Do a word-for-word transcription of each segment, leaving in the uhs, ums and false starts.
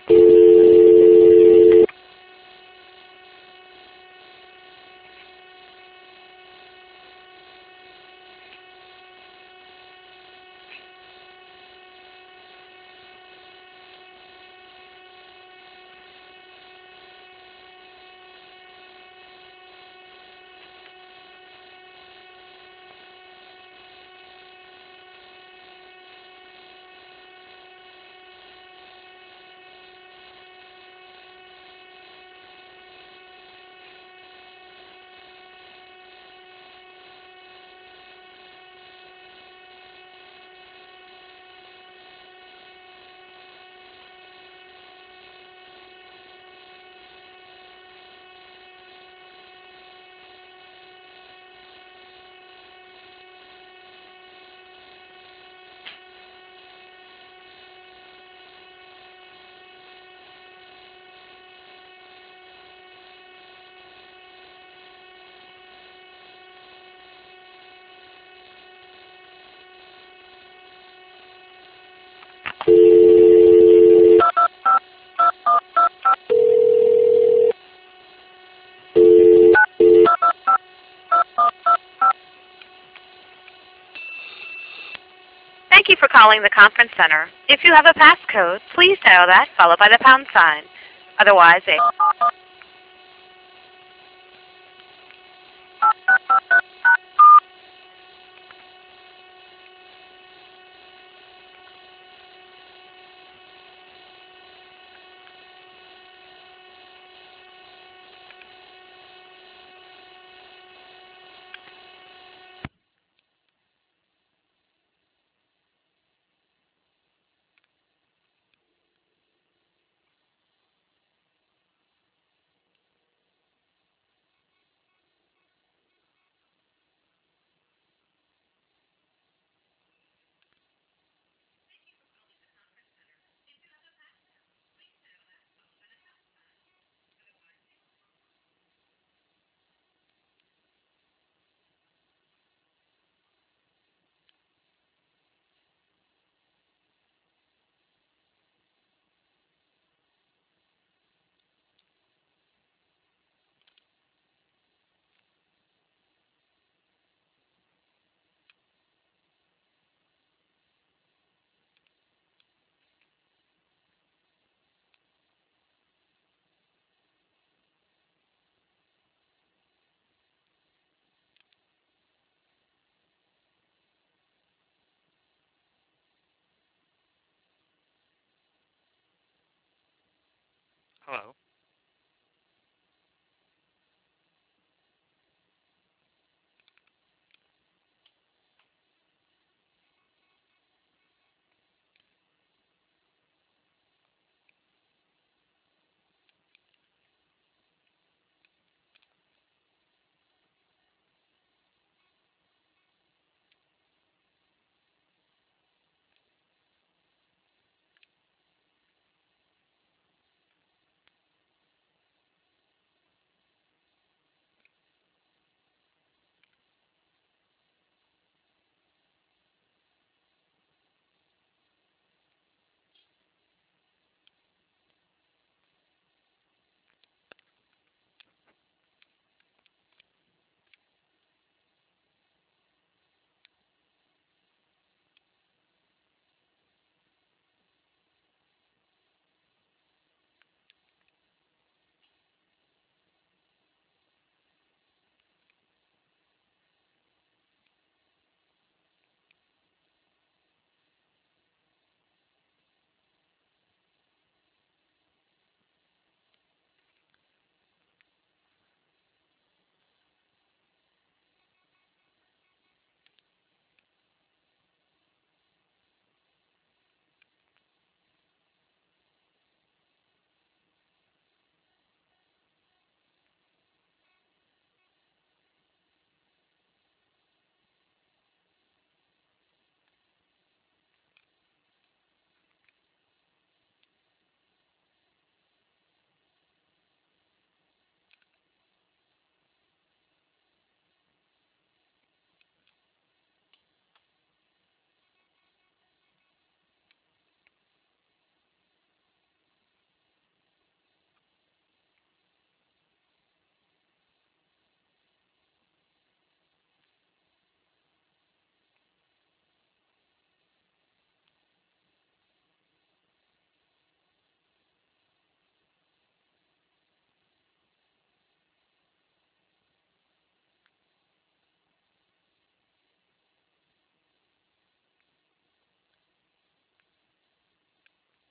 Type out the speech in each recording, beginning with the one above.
Thank you for calling the conference center. If you have a passcode, please dial that followed by the pound sign. Otherwise, a Hello.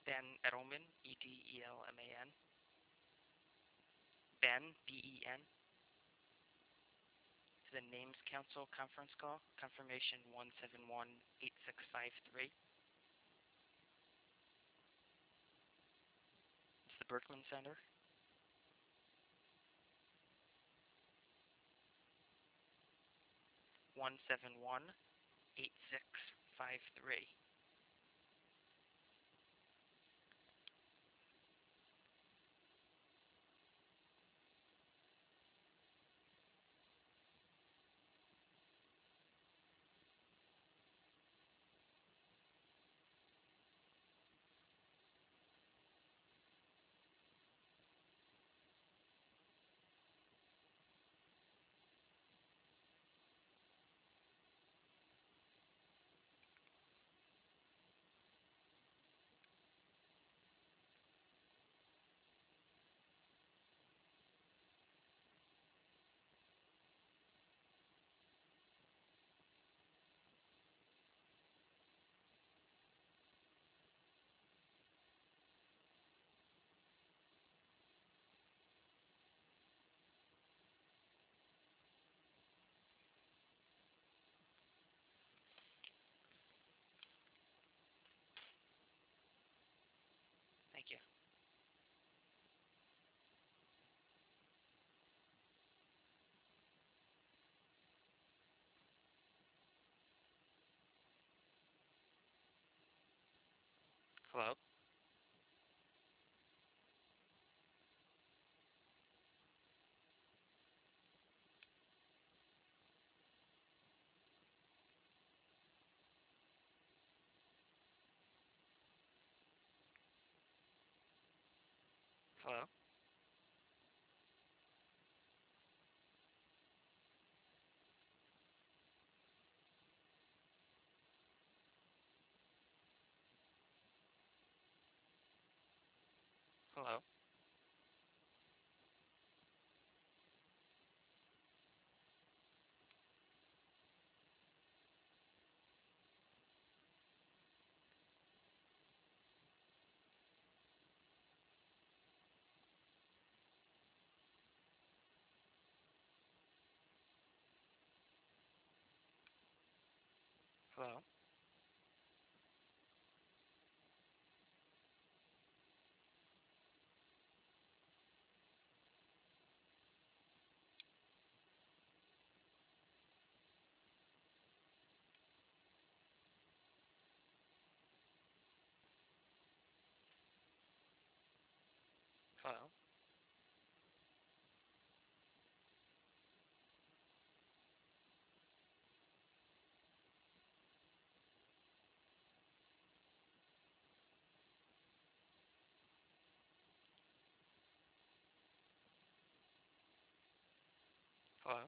Ben Edelman, E D E L M A N. Ben, B E N. To the Names Council conference call, confirmation one seven one eight six five three. It's the Berkman Center. one seven one eight six five three. Thank you. Hello? Hello? Hello? Hello? Hello? Hello?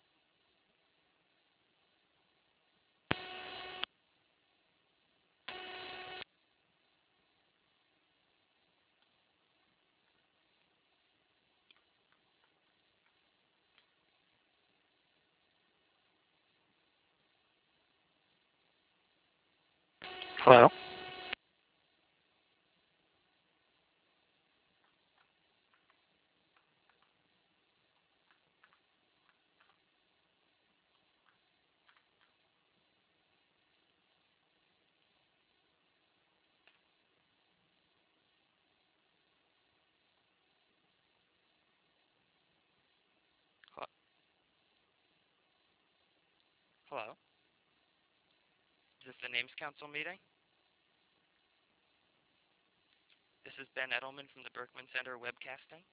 Hello? Hello? Hello? Is this the Names Council meeting? This is Ben Edelman from the Berkman Center webcasting.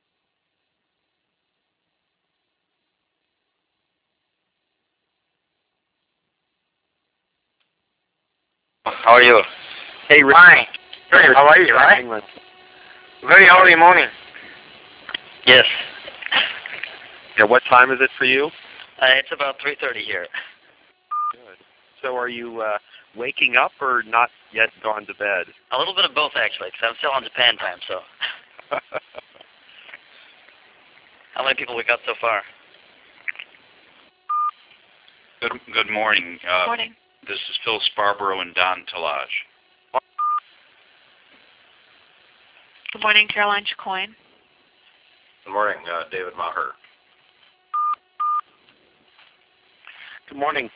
How are you? Hey, Rick. Fine. Good. How are you, right? England. Very early morning. Yes. Yeah, what time is it for you? Uh, it's about three thirty here. Good. So are you uh, waking up or not yet gone to bed? A little bit of both, actually, because I'm still on Japan time, so. How many people we got so far? Good, good morning. Uh, Morning. This is Phil Sparborough and Don Talage. Good morning, Caroline Chicoine. Good morning, uh, David Maher. Good morning.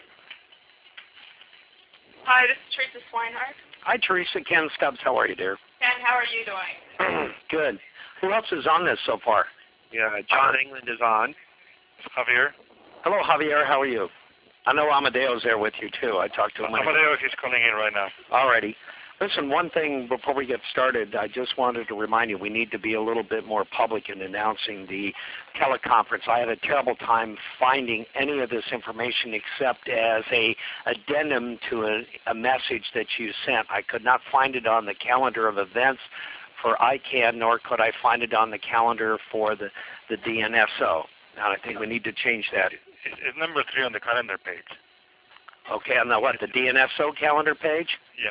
Hi, this is Teresa Swinehart. Hi, Teresa. Ken Stubbs. How are you, dear? Ken, how are you doing? Good. Who else is on this so far? Yeah, John England is on. Javier. Hello, Javier. How are you? I know Amadeo's there with you, too. I talked to him. Amadeo, he's calling in right now. Alrighty. Listen, one thing before we get started, I just wanted to remind you we need to be a little bit more public in announcing the teleconference. I had a terrible time finding any of this information except as a addendum to a, a message that you sent. I could not find it on the calendar of events for I CANN, nor could I find it on the calendar for the, the D N S O. Now, I think we need to change that. It's, it's number three on the calendar page. Okay, on the what, the D N S O calendar page? Yeah.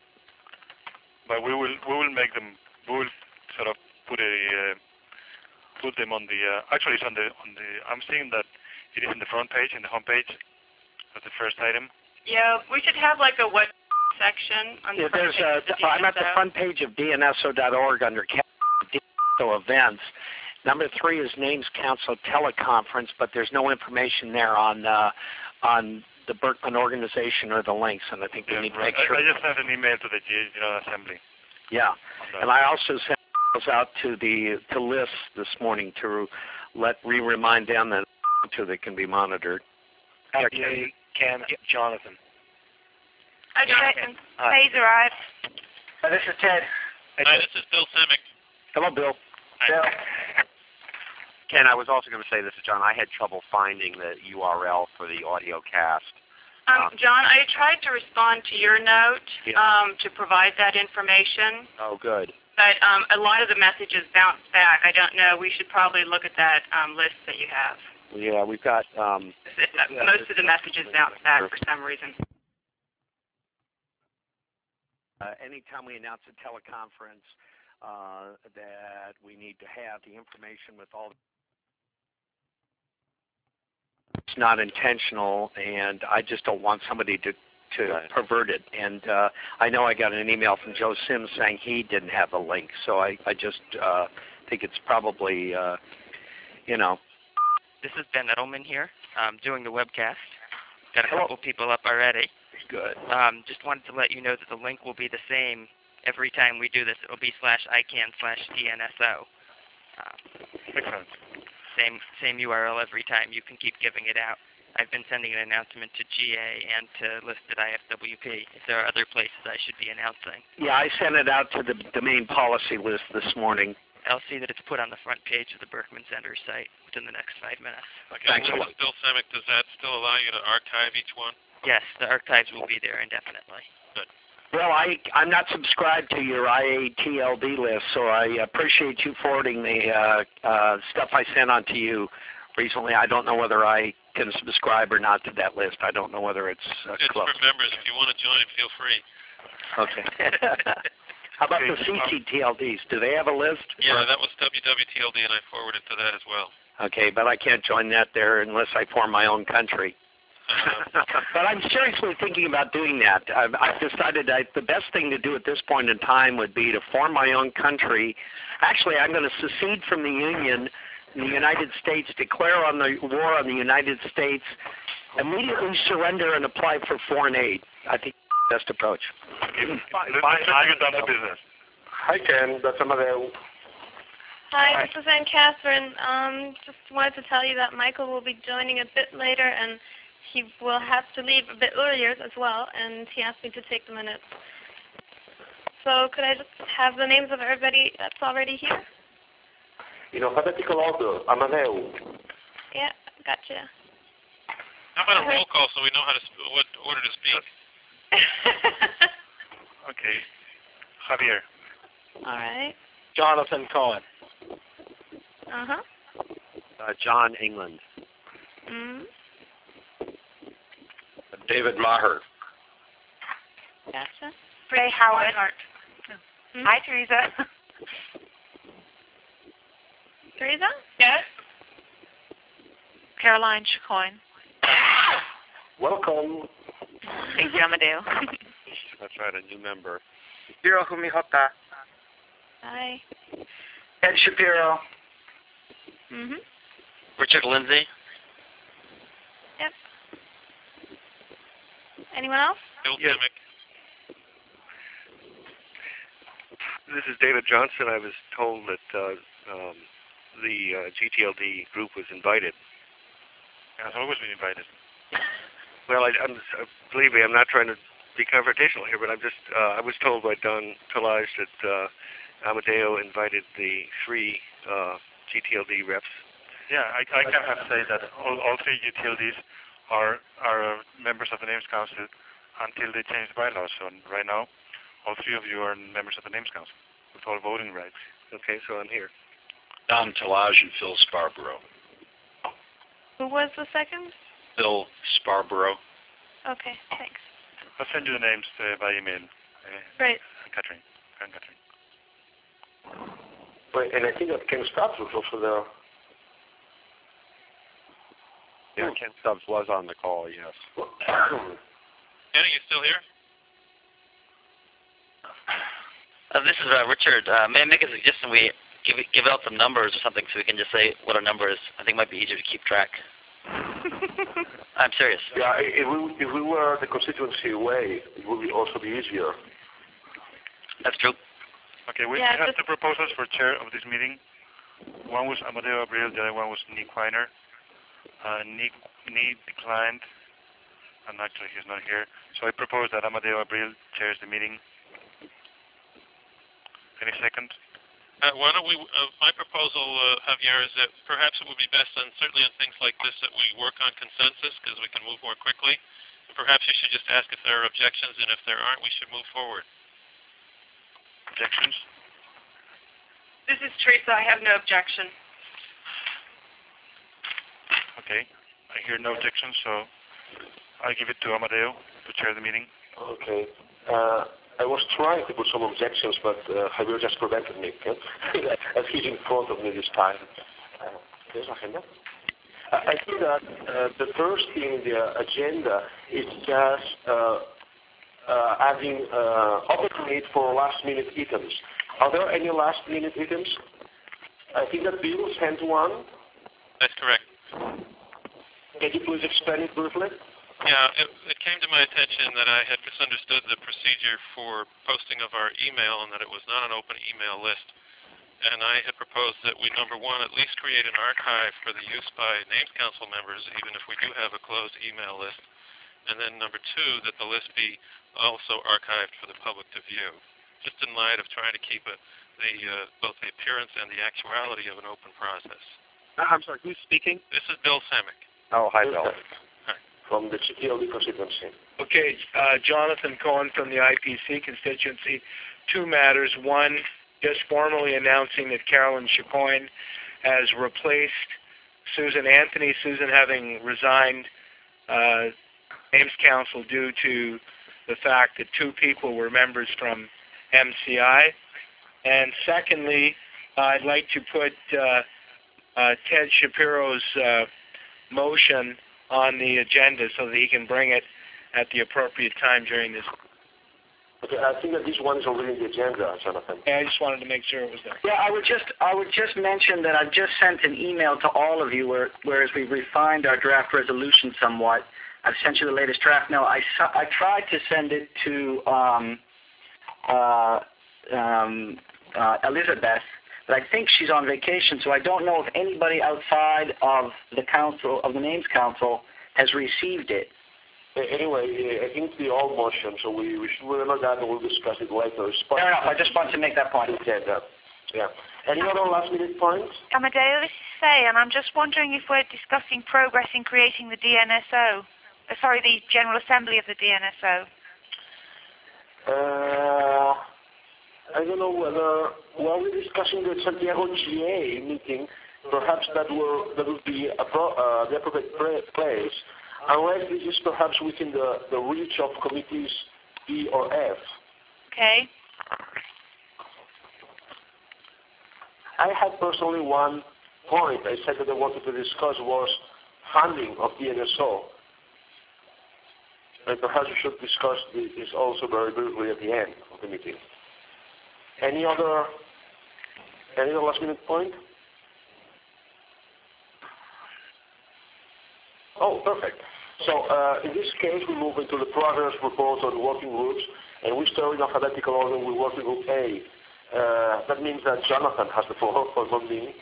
But we will we will make them we will sort of put a uh, put them on the uh, actually it's on the on the I'm seeing that it is in the front page, in the home page, as the first item. Yeah, we should have like a what section on the Yeah, front there's page a, of the I'm at the D N S O. front page of D N S O dot org under D N S O events. Number three is Names Council teleconference, but there's no information there on uh, on the Berkman organization or the links, and I think we Yeah, need to right. make sure. I, I just sent an email to the General Assembly. Yeah, and I also sent those out to the to lists this morning to let re remind them that too they can be monitored. Happy Ken, Jonathan. Hi, Jonathan. Hey, he's arrived. Uh, this is Ted. Hi, this is Bill Simic. Hello, Bill. Bill. Ken, I was also going to say, this is John. I had trouble finding the U R L for the audio cast. Um, John, I tried to respond to your note Yeah. um, to provide that information, Oh, good. but um, a lot of the messages bounced back. I don't know. We should probably look at that um, list that you have. Yeah, we've got. Um, It- uh, Yeah, most of the messages bounced back for some reason. Uh, anytime we announce a teleconference, uh, that we need to have the information with all. It's not intentional, and I just don't want somebody to to Right. pervert it. And uh, I know I got an email from Joe Sims saying he didn't have the link, so I I just uh, think it's probably uh, you know. This is Ben Edelman here, um, doing the webcast. Got a Hello. couple people up already. Good. Um, just wanted to let you know that the link will be the same every time we do this. It'll be slash ICANN slash DNSO. Um, Excellent. same same U R L every time. You can keep giving it out. I've been sending an announcement to G A and to listed I F W P. If there are other places I should be announcing, Yeah, I sent it out to the domain policy list this morning. I'll see that it's put on the front page of the Berkman Center site within the next five minutes. Okay, Thanks a this lot. is Bill Simic. Does that still allow you to archive each one? Yes, the archives will be there indefinitely. Well, I, I'm not subscribed to your I A T L D list, so I appreciate you forwarding the uh, uh, stuff I sent on to you recently. I don't know whether I can subscribe or not to that list. I don't know whether it's uh, It's closed. for members. If you want to join, feel free. Okay. How about the C C T L Ds? Do they have a list? Yeah, that was W W T L D, and I forwarded to that as well. Okay, but I can't join that there unless I form my own country. Uh, But I'm seriously thinking about doing that. I've, I've decided that the best thing to do at this point in time would be to form my own country. Actually, I'm going to secede from the Union, the United States, declare on the war on the United States, immediately surrender and apply for foreign aid. I think that's the best approach. Let's, let's get down to business. Hi, Ken. That's Amadeo. Hi, this is Ann Catherine. Um, just wanted to tell you that Michael will be joining a bit later, and he will have to leave a bit earlier as well, and he asked me to take the minutes. So could I just have the names of everybody that's already here? In alphabetical order, Amadeo. Yeah, gotcha. how about a roll call so we know how to sp- what order to speak? Okay. Javier. All right. Jonathan Cohen. Uh-huh. Uh, John England. Mm-hmm. David Maher. Gotcha. Ray Howard. Hmm? Hi, Teresa. Teresa? Yes? Caroline Chicoine. Welcome. Thank you, Amadeo. That's right, a new member. Hiro Humihota. Hi. Ed Shapiro. Mm-hmm. Richard Lindsay. Yep. Anyone else? Bill Yes. Simic. This is David Johnson. I was told that uh, um, the uh, G T L D group was invited. Has always been invited. Well, I, I'm, uh, believe me, I'm not trying to be confrontational here, but I'm just, uh, I was told by Don Talage that uh, Amadeo invited the three uh, G T L D reps. Yeah, I, I can have to say that all, all three G T L Ds are are uh, members of the Names Council until they change the bylaws. So right now, all three of you are members of the Names Council with all voting rights. Okay, so I'm here. Don Talage and Phil Scarborough. Who was the second? Phil Scarborough. Okay, thanks. I'll send you the names uh, by email. Uh, Great. Catherine. And Catherine. Wait, and I think that Ken Stubbs was also there. Yeah, Ken Stubbs was on the call, yes. Anna, you still here? Uh, this is uh, Richard. Uh, may I make a suggestion? We give give out some numbers or something so we can just say what our number is. I think it might be easier to keep track. I'm serious. Yeah, if we, if we were the constituency way, it would be also be easier. That's true. Okay, we Yeah, have just- the proposals for chair of this meeting. One was Amadeo Abril, the other one was Nick Weiner. Uh, Nick, Nick declined, and actually he's not here. So I propose that Amadeo Abril chairs the meeting. Any second? Uh, why don't we, uh, my proposal, uh, Javier, is that perhaps it would be best, and certainly on things like this, that we work on consensus because we can move more quickly. And perhaps you should just ask if there are objections, and if there aren't, we should move forward. Objections? This is Teresa. I have no objection. Okay, I hear no objections, so I give it to Amadeo to chair the meeting. Okay. Uh, I was trying to put some objections, but uh, Javier just prevented me. Okay? As he's in front of me this time. Uh, there's agenda. I I think that uh, the first thing in the agenda is just uh, uh, adding uh, opportunity for last-minute items. Are there any last-minute items? I think that Bill sent one. That's correct. Can you please explain it briefly? Yeah, it, it came to my attention that I had misunderstood the procedure for posting of our email and that it was not an open email list. And I had proposed that we, number one, at least create an archive for the use by Names Council members, even if we do have a closed email list. And then number two, that the list be also archived for the public to view, just in light of trying to keep it, the, uh, both the appearance and the actuality of an open process. I'm sorry, who's speaking? This is Bill Semick. Oh, hi, Bill. From the G T L D constituency. Okay, uh, Jonathan Cohen from the I P C constituency. Two matters. One, just formally announcing that Carolyn Chicoine has replaced Susan Anthony, Susan having resigned uh, Names Council due to the fact that two people were members from M C I. And secondly, uh, I'd like to put uh, uh, Ted Shapiro's uh, motion on the agenda so that he can bring it at the appropriate time during this. Okay, I think that this one is already in the agenda, Jonathan. Yeah, I just wanted to make sure it was there. Yeah, I would just I would just mention that I've just sent an email to all of you where, whereas we've refined our draft resolution somewhat. I've sent you the latest draft now. I, I tried to send it to um, uh, um, uh, Elizabeth, but I think she's on vacation, so I don't know if anybody outside of the council, of the Names Council, has received it. Anyway, I think the all motion, so we, we should remember that and we'll discuss it later. Fair enough. I just wanted to make that point. Agenda. Yeah. Any other last minute points? Amadeo, this is Faye, and I'm just wondering if we're discussing progress in creating the D N S O. Uh, sorry, the General Assembly of the D N S O. Uh, I don't know whether, while we're discussing the Santiago G A meeting, perhaps that will that would be a pro, uh, the appropriate place, unless this is perhaps within the, the reach of committees E or F. Okay. I had personally one point I said that I wanted to discuss was funding of D N S O. And perhaps we should discuss this also very briefly at the end of the meeting. Any other Any other last minute point? Oh, perfect. So uh, in this case, we move into the progress report on working groups, and we start in alphabetical order with working group A. Uh, that means that Jonathan has the floor for one minute.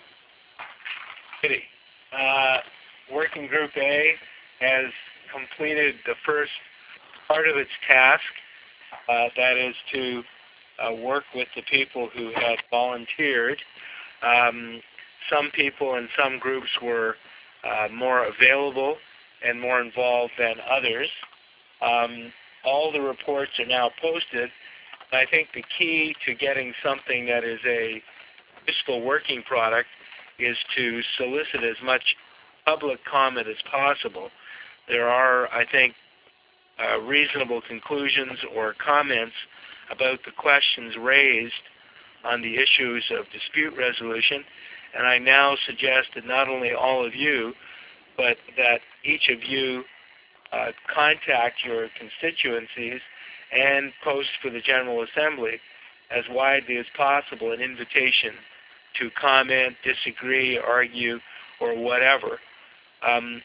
Uh, working group A has completed the first part of its task, uh, that is to uh, work with the people who had volunteered. Um, some people in some groups were uh, more available and more involved than others. Um, all the reports are now posted. I think the key to getting something that is a useful working product is to solicit as much public comment as possible. There are, I think, uh, reasonable conclusions or comments about the questions raised on the issues of dispute resolution, and I now suggest that not only all of you, but that each of you uh, contact your constituencies and post for the General Assembly as widely as possible an invitation to comment, disagree, argue, or whatever. Um,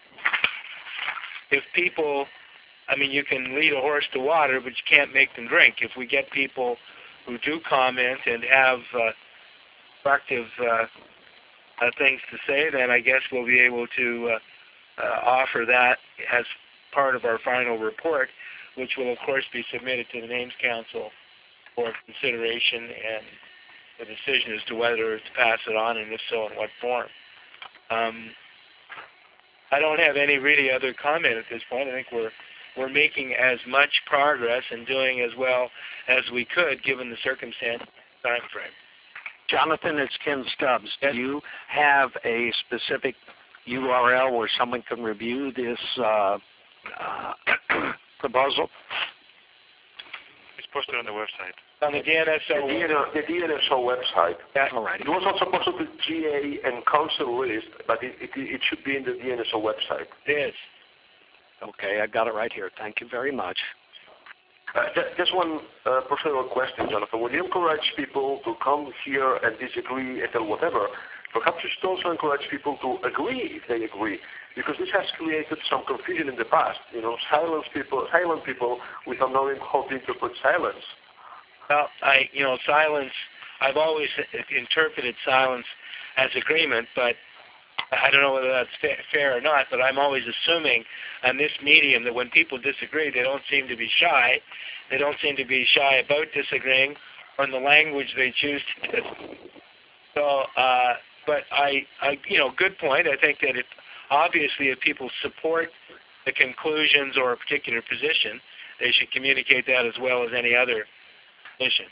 if people, I mean, you can lead a horse to water, but you can't make them drink. If we get people who do comment and have uh, constructive uh, uh, things to say, then I guess we'll be able to uh, uh, offer that as part of our final report, which will, of course, be submitted to the Names Council for consideration and the decision as to whether to pass it on, and if so, in what form. Um, I don't have any really other comment at this point. I think we're we're making as much progress and doing as well as we could given the circumstance and time frame. Jonathan, it's Ken Stubbs. Do you have a specific U R L where someone can review this uh, uh, proposal? It's posted on the website. On the D N S O, the, the D N S O website. Yeah. All right. It was also posted to G A and council list, but it, it, it should be in the D N S O website. It is. Okay, I got it right here. Thank you very much. Uh, just one uh, personal question, Jonathan. When you encourage people to come here and disagree and tell whatever, perhaps you should also encourage people to agree if they agree, because this has created some confusion in the past. You know, silence people, silent people without knowing how to interpret silence. Well, I, you know, silence, I've always interpreted silence as agreement, but I don't know whether that's fa- fair or not, but I'm always assuming on this medium that when people disagree, they don't seem to be shy. They don't seem to be shy about disagreeing or in the language they choose to disagree. So, uh, but I, I, you know, good point. I think that it, obviously if people support the conclusions or a particular position, they should communicate that as well as any other position.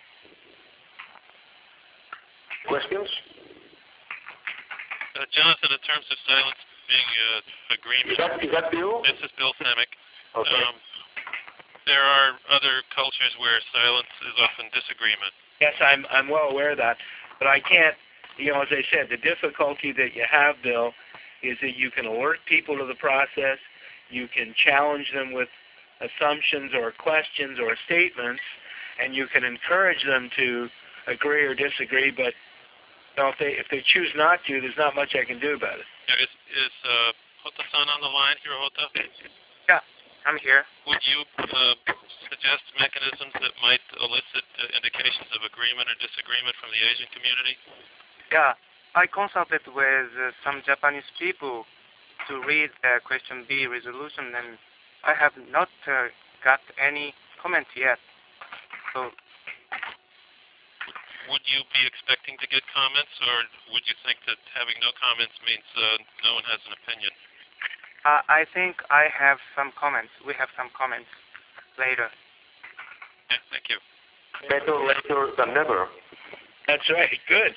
Questions? Uh, Jonathan, in terms of silence being uh, agreement, is that, is that Bill? This is Bill Samick. Okay. Um, there are other cultures where silence is often disagreement. Yes, I'm I'm well aware of that, but I can't. You know, as I said, the difficulty that you have, Bill, is that you can alert people to the process, you can challenge them with assumptions or questions or statements, and you can encourage them to agree or disagree, but you know, if they if they choose not to, there's not much I can do about it. Yeah, is is uh, Hota-san on the line here, Hota? Yeah, I'm here. Would you uh, suggest mechanisms that might elicit uh, indications of agreement or disagreement from the Asian community? Yeah, I consulted with uh, some Japanese people to read the question B resolution, and I have not uh, got any comment yet. So. Would you be expecting to get comments, or would you think that having no comments means uh, no one has an opinion? Uh, I think I have some comments. We have some comments later. Yeah, thank you. Better later than never. That's right. Good.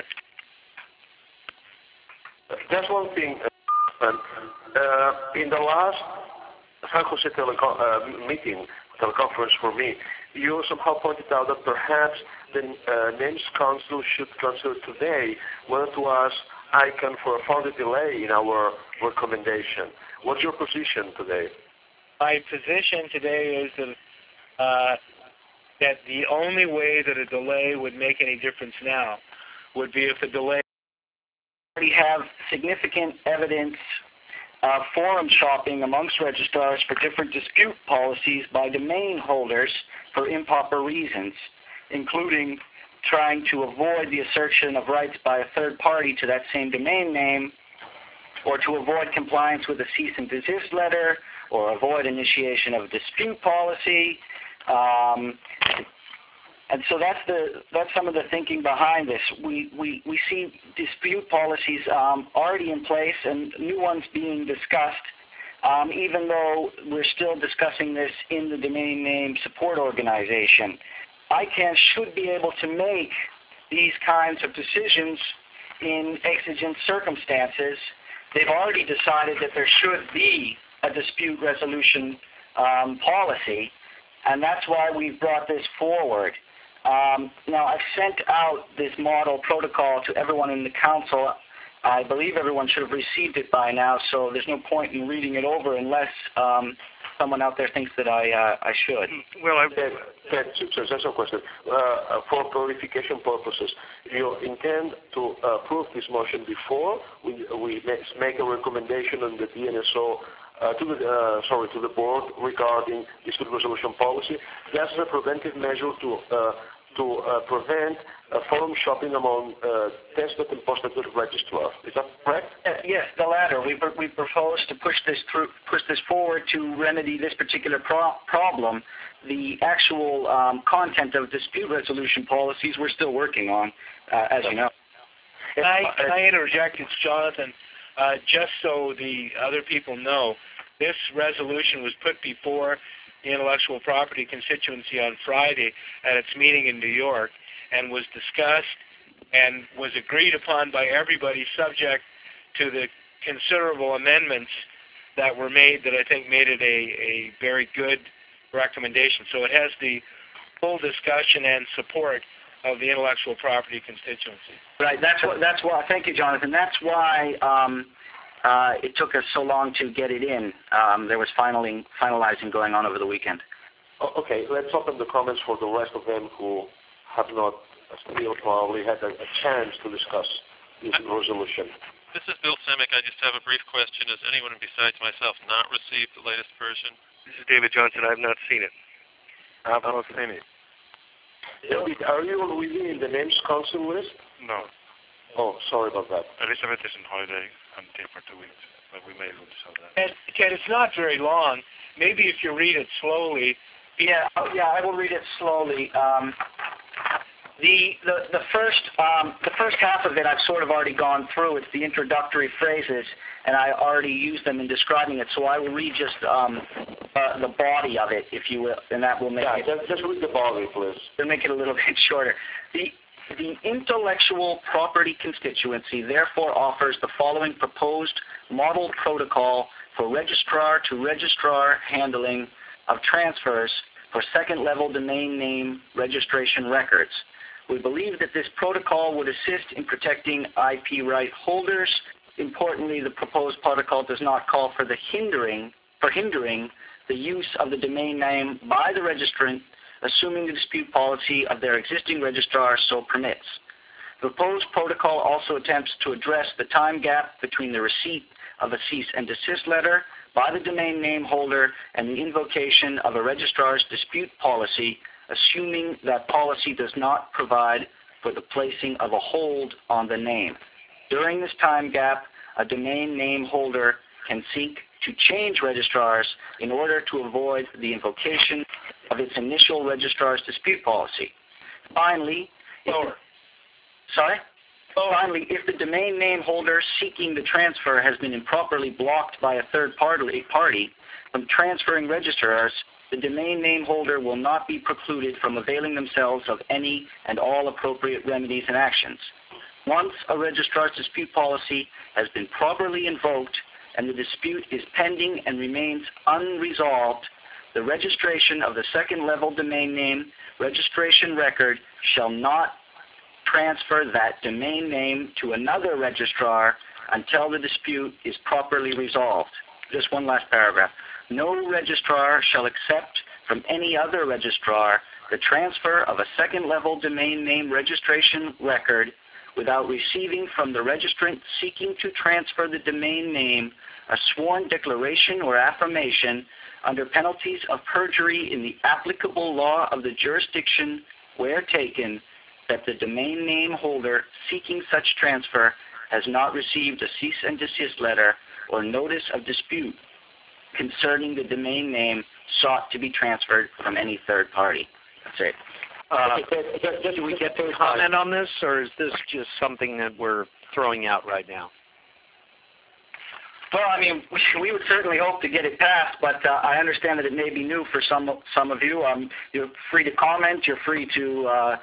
Just one thing. Uh, uh, in the last San Jose teleco- uh, meeting, teleconference for me, you somehow pointed out that perhaps the uh, Names Council should consider today whether to ask I C A N for a further delay in our recommendation. What's your position today? My position today is that uh, that the only way that a delay would make any difference now would be if the delay. We have significant evidence of forum shopping amongst registrars for different dispute policies by domain holders for improper reasons, including trying to avoid the assertion of rights by a third party to that same domain name, or to avoid compliance with a cease and desist letter, or avoid initiation of a dispute policy. Um, and so that's the that's some of the thinking behind this. We we, we see dispute policies um, already in place and new ones being discussed, um, even though we're still discussing this in the domain name support organization. I CANN should be able to make these kinds of decisions in exigent circumstances. They've already decided that there should be a dispute resolution um, policy, and that's why we've brought this forward. Um, now, I've sent out this model protocol to everyone in the council. I believe everyone should have received it by now, so there's no point in reading it over unless um, someone out there thinks that I uh, I should. Well, I that, that, that's a question. Uh, for clarification purposes, you intend to uh, approve this motion before we, we make a recommendation on the D N S O uh, to the uh, sorry to the board regarding dispute resolution policy. That's a preventive measure to uh, to uh, prevent uh, forum shopping among uh, tested and post-tested registrars. Is that correct? Uh, yes, the latter. We, pr we propose to push this through, push this forward to remedy this particular pro problem. The actual um, content of dispute resolution policies we're still working on, uh, as you know. Can I, can I interject? It's Jonathan. Uh, just so the other people know, this resolution was put before the Intellectual Property Constituency on Friday at its meeting in New York, and was discussed and was agreed upon by everybody, subject to the considerable amendments that were made that I think made it a, a very good recommendation. So it has the full discussion and support of the Intellectual Property Constituency. Right. That's what. That's why. Thank you, Jonathan. That's why um, uh, it took us so long to get it in. Um, there was finaling, finalizing going on over the weekend. Okay. Let's open the comments for the rest of them who have not still probably had a, a chance to discuss this resolution. This is Bill Semick. I just have a brief question. Has anyone besides myself not received the latest version? This is David Johnson. I have not seen it. I have not seen it. David, are you already in the names council list? No. Oh, sorry about that. Elizabeth is on holiday until for two weeks, but we may lose so that. And Ken, it's not very long. Maybe if you read it slowly. Yeah, oh, yeah, I will read it slowly. Um, the the the first um, the first half of it I've sort of already gone through. It's the introductory phrases, and I already used them in describing it. So I will read just um, uh, the body of it, if you will, and that will make yeah, it. Just, just read the body, please. It'll make it a little bit shorter. The The Intellectual Property Constituency therefore offers the following proposed model protocol for registrar-to-registrar handling of transfers for second-level domain name registration records. We believe that this protocol would assist in protecting I P right holders. Importantly, the proposed protocol does not call for the hindering for hindering the use of the domain name by the registrant, assuming the dispute policy of their existing registrar so permits. The proposed protocol also attempts to address the time gap between the receipt of a cease and desist letter by the domain name holder and the invocation of a registrar's dispute policy, assuming that policy does not provide for the placing of a hold on the name. During this time gap, a domain name holder can seek to change registrars in order to avoid the invocation of its initial registrar's dispute policy. Finally, if, sorry? Finally, if the domain name holder seeking the transfer has been improperly blocked by a third party, party from transferring registrars, the domain name holder will not be precluded from availing themselves of any and all appropriate remedies and actions. Once a registrar's dispute policy has been properly invoked and the dispute is pending and remains unresolved, the registration of the second-level domain name registration record shall not transfer that domain name to another registrar until the dispute is properly resolved. Just one last paragraph. No registrar shall accept from any other registrar the transfer of a second-level domain name registration record without receiving from the registrant seeking to transfer the domain name a sworn declaration or affirmation under penalties of perjury in the applicable law of the jurisdiction where taken, that the domain name holder seeking such transfer has not received a cease and desist letter or notice of dispute concerning the domain name sought to be transferred from any third party. That's it. Uh, do we get to comment on this, or is this just something that we're throwing out right now? Well, I mean, we would certainly hope to get it passed, but uh, I understand that it may be new for some some of you. Um, you're free to comment. You're free to uh,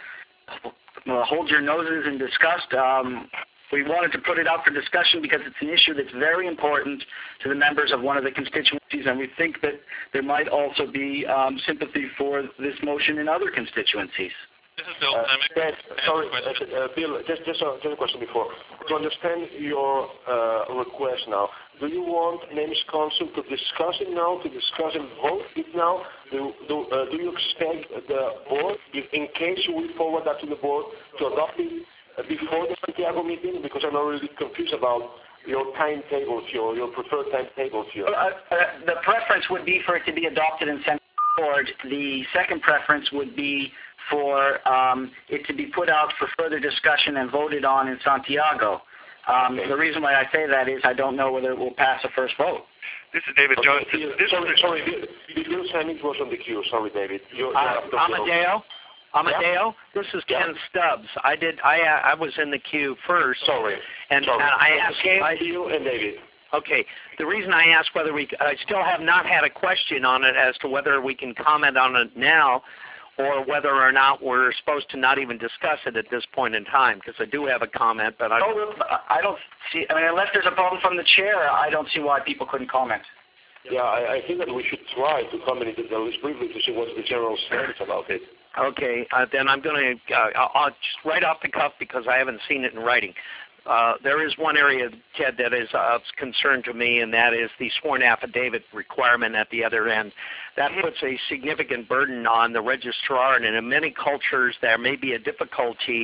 hold your noses and discuss. Um, we wanted to put it out for discussion because it's an issue that's very important to the members of one of the constituencies, and we think that there might also be um, sympathy for this motion in other constituencies. This is Bill Uh, Semick. yes, sorry, uh, uh, Bill, just, just, a, just a question before. To understand your uh, request now, do you want N A M I's Council to discuss it now, to discuss and vote it now? Do, do, uh, do you expect the board, if, in case you will forward that to the board, to adopt it uh, before the Santiago meeting? Because I'm already confused about your timetable here, your preferred timetable here. Uh, uh, the preference would be for it to be adopted and sent forward. The second preference would be for um, it to be put out for further discussion and voted on in Santiago. Um, the reason why I say that is I don't know whether it will pass a first vote. This is David Johnson. Okay, This sorry, is sorry, Bill, Bill Semick was on the queue. Sorry, David. You're, Uh, you're Amadeo? Amadeo? This is Ken Stubbs. I did. I uh, I was in the queue first. Sorry. And, sorry. and I asked. I, you and David. Okay. The reason I asked whether we, I still have not had a question on it as to whether we can comment on it now, or whether or not we're supposed to not even discuss it at this point in time, because I do have a comment, but I don't, I don't see, I mean, unless there's a problem from the chair, I don't see why people couldn't comment. Yeah, I, I think that we should try to comment at least briefly to see what's the general sense about it. Okay, uh, then I'm going to, uh, I'll, I'll just right off the cuff, because I haven't seen it in writing. Uh, there is one area, Ted, that is of concern to me, and that is the sworn affidavit requirement at the other end. That puts a significant burden on the registrar, and in many cultures there may be a difficulty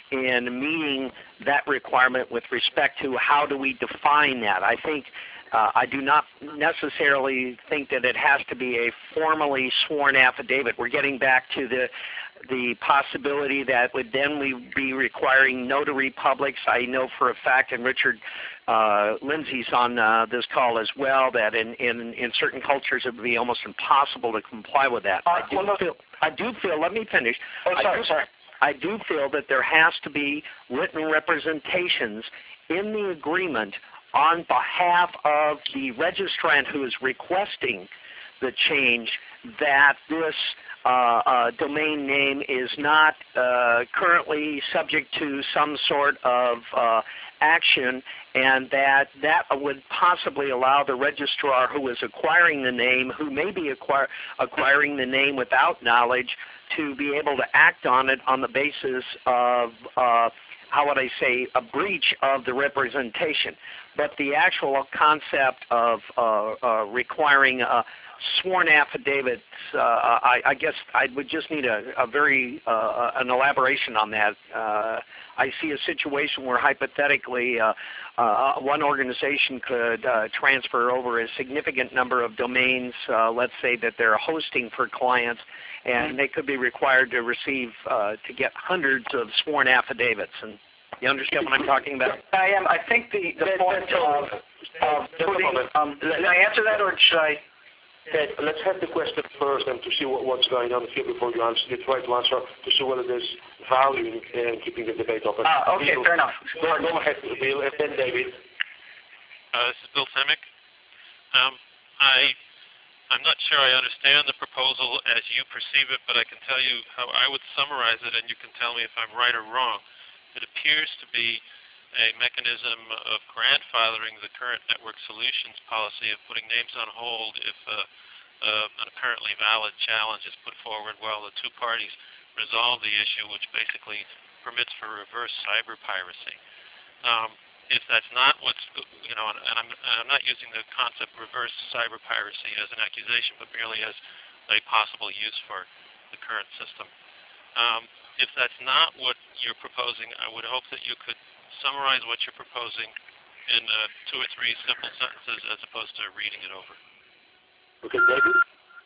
in meeting that requirement with respect to how do we define that. I think uh, I do not necessarily think that it has to be a formally sworn affidavit. We're getting back to the the possibility that would then we be requiring notary publics. I know for a fact, and Richard uh, Lindsay's on uh, this call as well, that in, in, in certain cultures it would be almost impossible to comply with that. Uh, I do well, feel, I do feel, let me finish. Oh, sorry, I do, sorry. I do feel that there has to be written representations in the agreement on behalf of the registrant who is requesting the change that this Uh, uh, domain name is not uh, currently subject to some sort of uh, action, and that that would possibly allow the registrar who is acquiring the name, who may be acquire, acquiring the name without knowledge, to be able to act on it on the basis of, uh, how would I say, a breach of the representation. But the actual concept of uh, uh, requiring a sworn affidavits, uh, I, I guess I would just need a, a very uh, an elaboration on that. Uh, I see a situation where hypothetically uh, uh, one organization could uh, transfer over a significant number of domains, uh, let's say that they're hosting for clients, and they could be required to receive, uh, to get hundreds of sworn affidavits. And you understand what I'm talking about? I am. I think the, the point of, of putting, um, did I answer that, or should I? Okay, let's have the question first and to see what, what's going on here before you answer. You try to answer to see whether there's value in, in keeping the debate open. Ah, okay, Bill, fair enough. Go, go ahead, Bill, and then David. Uh, this is Bill Semick. Um, I, I'm not sure I understand the proposal as you perceive it, but I can tell you how I would summarize it, and you can tell me if I'm right or wrong. It appears to be a mechanism of grandfathering the current network solutions policy of putting names on hold if uh, uh, an apparently valid challenge is put forward while the two parties resolve the issue, which basically permits for reverse cyber piracy. Um, if that's not what's, you know, and, and I'm, I'm not using the concept reverse cyber piracy as an accusation, but merely as a possible use for the current system. Um, if that's not what you're proposing, I would hope that you could summarize what you're proposing in uh, two or three simple sentences as opposed to reading it over. Okay, David?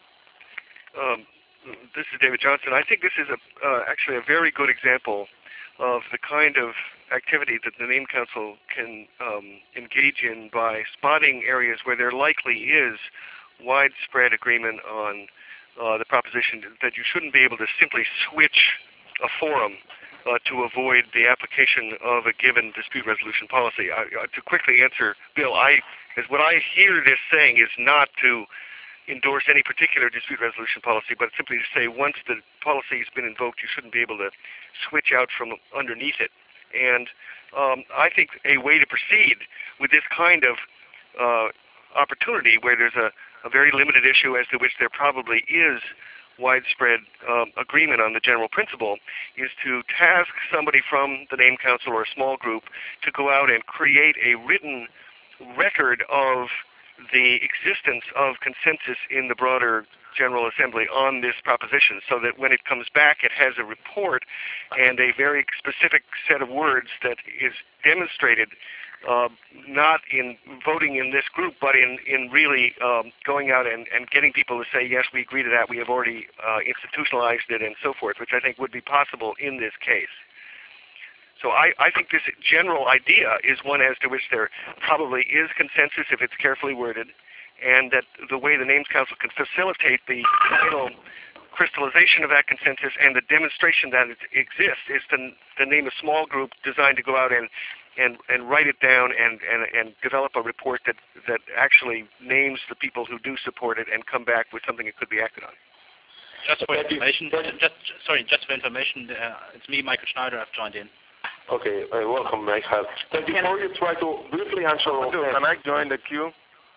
Um, this is David Johnson. I think this is a, uh, actually a very good example of the kind of activity that the Name Council can um, engage in by spotting areas where there likely is widespread agreement on uh, the proposition that you shouldn't be able to simply switch a forum uh, to avoid the application of a given dispute resolution policy. I, uh, to quickly answer, Bill, I, as what I hear this saying is not to endorse any particular dispute resolution policy, but simply to say once the policy has been invoked, you shouldn't be able to switch out from underneath it. And um, I think a way to proceed with this kind of uh, opportunity where there's a, a very limited issue as to which there probably is widespread um, agreement on the general principle is to task somebody from the Name Council or a small group to go out and create a written record of the existence of consensus in the broader General Assembly on this proposition, so that when it comes back it has a report and a very specific set of words that is demonstrated uh, not in voting in this group, but in, in really um, going out and, and getting people to say, yes, we agree to that, we have already uh, institutionalized it, and so forth, which I think would be possible in this case. So I, I think this general idea is one as to which there probably is consensus if it's carefully worded, and that the way the Names Council can facilitate the final crystallization of that consensus and the demonstration that it exists is to, to name a small group designed to go out and and, and write it down and, and, and develop a report that, that actually names the people who do support it and come back with something that could be acted on. Just for information, just, sorry, just for information, uh, it's me, Michael Schneider, I've joined in. Okay, uh, welcome, Michael. But before you try to briefly answer all Can I join the queue?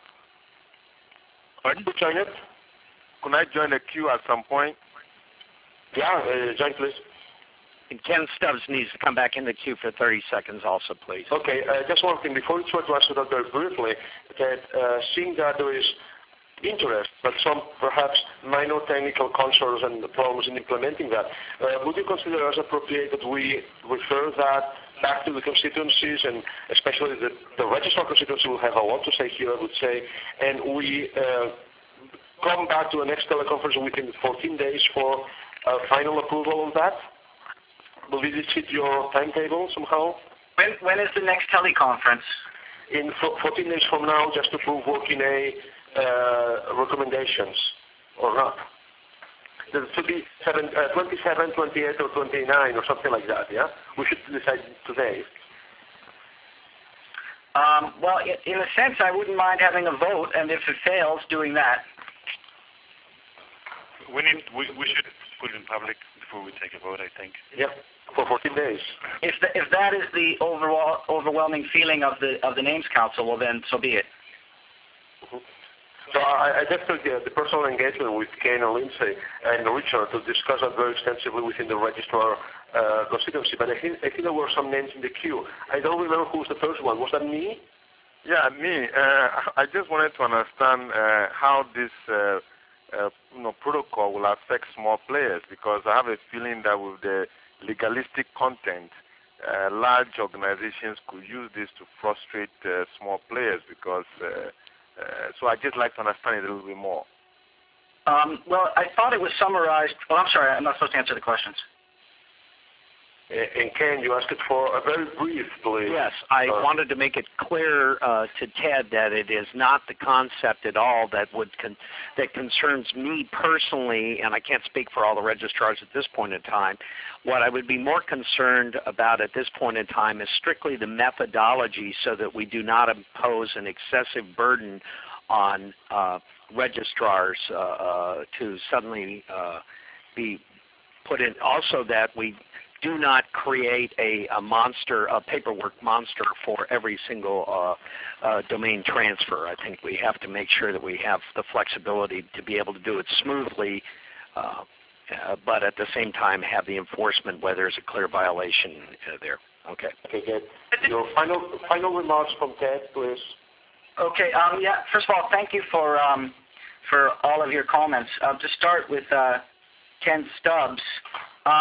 Pardon? Join it? Can I join the queue at some point? Yeah, uh, join please. And Ken Stubbs needs to come back in the queue for thirty seconds also, please. Okay, uh, just one thing. Before you try to answer that very briefly, that uh, seeing that there is interest, but some perhaps minor technical concerns and problems in implementing that, uh, would you consider as appropriate that we refer that back to the constituencies, and especially the, the registrar constituency will have a lot to say here, I would say, and we uh, come back to the next teleconference within fourteen days for uh, final approval of that? Will it fit your timetable somehow? When, when is the next teleconference? In fourteen days from now, just to prove working a uh, recommendations or not. There should be seven, uh, twenty-seven, twenty-eight, or twenty-nine, or something like that, yeah? We should decide today. Um, well, in a sense, I wouldn't mind having a vote, and if it fails, doing that. We need. We, we should put it in public before we take a vote, I think. Yep, for fourteen days. If the, if that is the overall overwhelming feeling of the of the Names Council, well then, so be it. Mm-hmm. So I, I just took the, the personal engagement with Ken and Lindsay and Richard to discuss that very extensively within the registrar uh, constituency. But I think, I think there were some names in the queue. I don't remember who was the first one. Was that me? Yeah, me. Uh, I just wanted to understand uh, how this uh, uh, you know, protocol will affect small players, because I have a feeling that with the legalistic content, uh, large organizations could use this to frustrate uh, small players, because uh, Uh, so I'd just like to understand it a little bit more. Um, well, I thought it was summarized. Well, I'm sorry, I'm not supposed to answer the questions. And Ken, you asked it for a very brief, please. Yes, I uh, wanted to make it clear uh, to Ted that it is not the concept at all that would con that concerns me personally, and I can't speak for all the registrars at this point in time. What I would be more concerned about at this point in time is strictly the methodology, so that we do not impose an excessive burden on uh, registrars uh, uh, to suddenly uh, be put in. Also, that we do not create a, a monster, a paperwork monster for every single uh, uh, domain transfer. I think we have to make sure that we have the flexibility to be able to do it smoothly, uh, uh, but at the same time have the enforcement where there's a clear violation uh, there. Okay. Okay, good. Your final final remarks from Ted, please. Okay. Um, yeah. First of all, thank you for um, for all of your comments. Uh, to start with uh, Ken Stubbs. Um,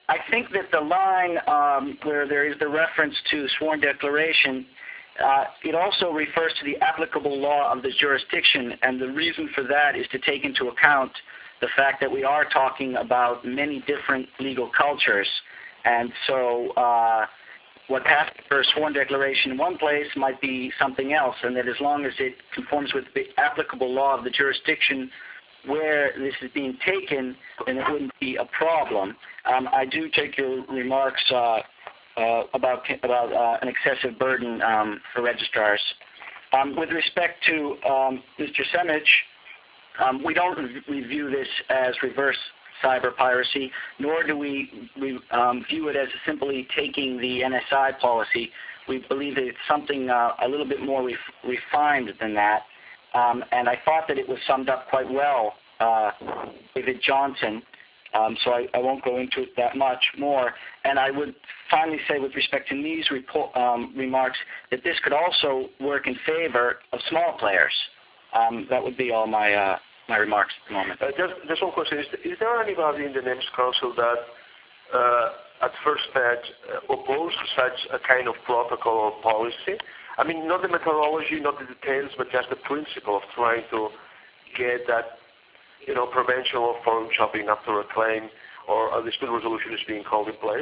I think that the line um, where there is the reference to sworn declaration, uh, it also refers to the applicable law of the jurisdiction, and the reason for that is to take into account the fact that we are talking about many different legal cultures. And so uh, what passes for a sworn declaration in one place might be something else, and that as long as it conforms with the applicable law of the jurisdiction where this is being taken, then it wouldn't be a problem. Um, I do take your remarks uh, uh, about about uh, an excessive burden um, for registrars. Um, with respect to um, Mister Semic, um, we don't re- review this as reverse cyber piracy, nor do we, we um, view it as simply taking the N S I policy. We believe that it's something uh, a little bit more ref- refined than that. Um, and I thought that it was summed up quite well, uh, David Johnson, um, so I, I won't go into it that much more. And I would finally say with respect to Nee's report, um, remarks that this could also work in favor of small players. Um, that would be all my uh, my remarks at the moment. Uh, just, just one question. Is, is there anybody in the NIMS Council that uh, at first stage uh, opposed such a kind of protocol or policy? I mean, not the methodology, not the details, but just the principle of trying to get that, you know, prevention of forum shopping after a claim or a dispute resolution is being called in place.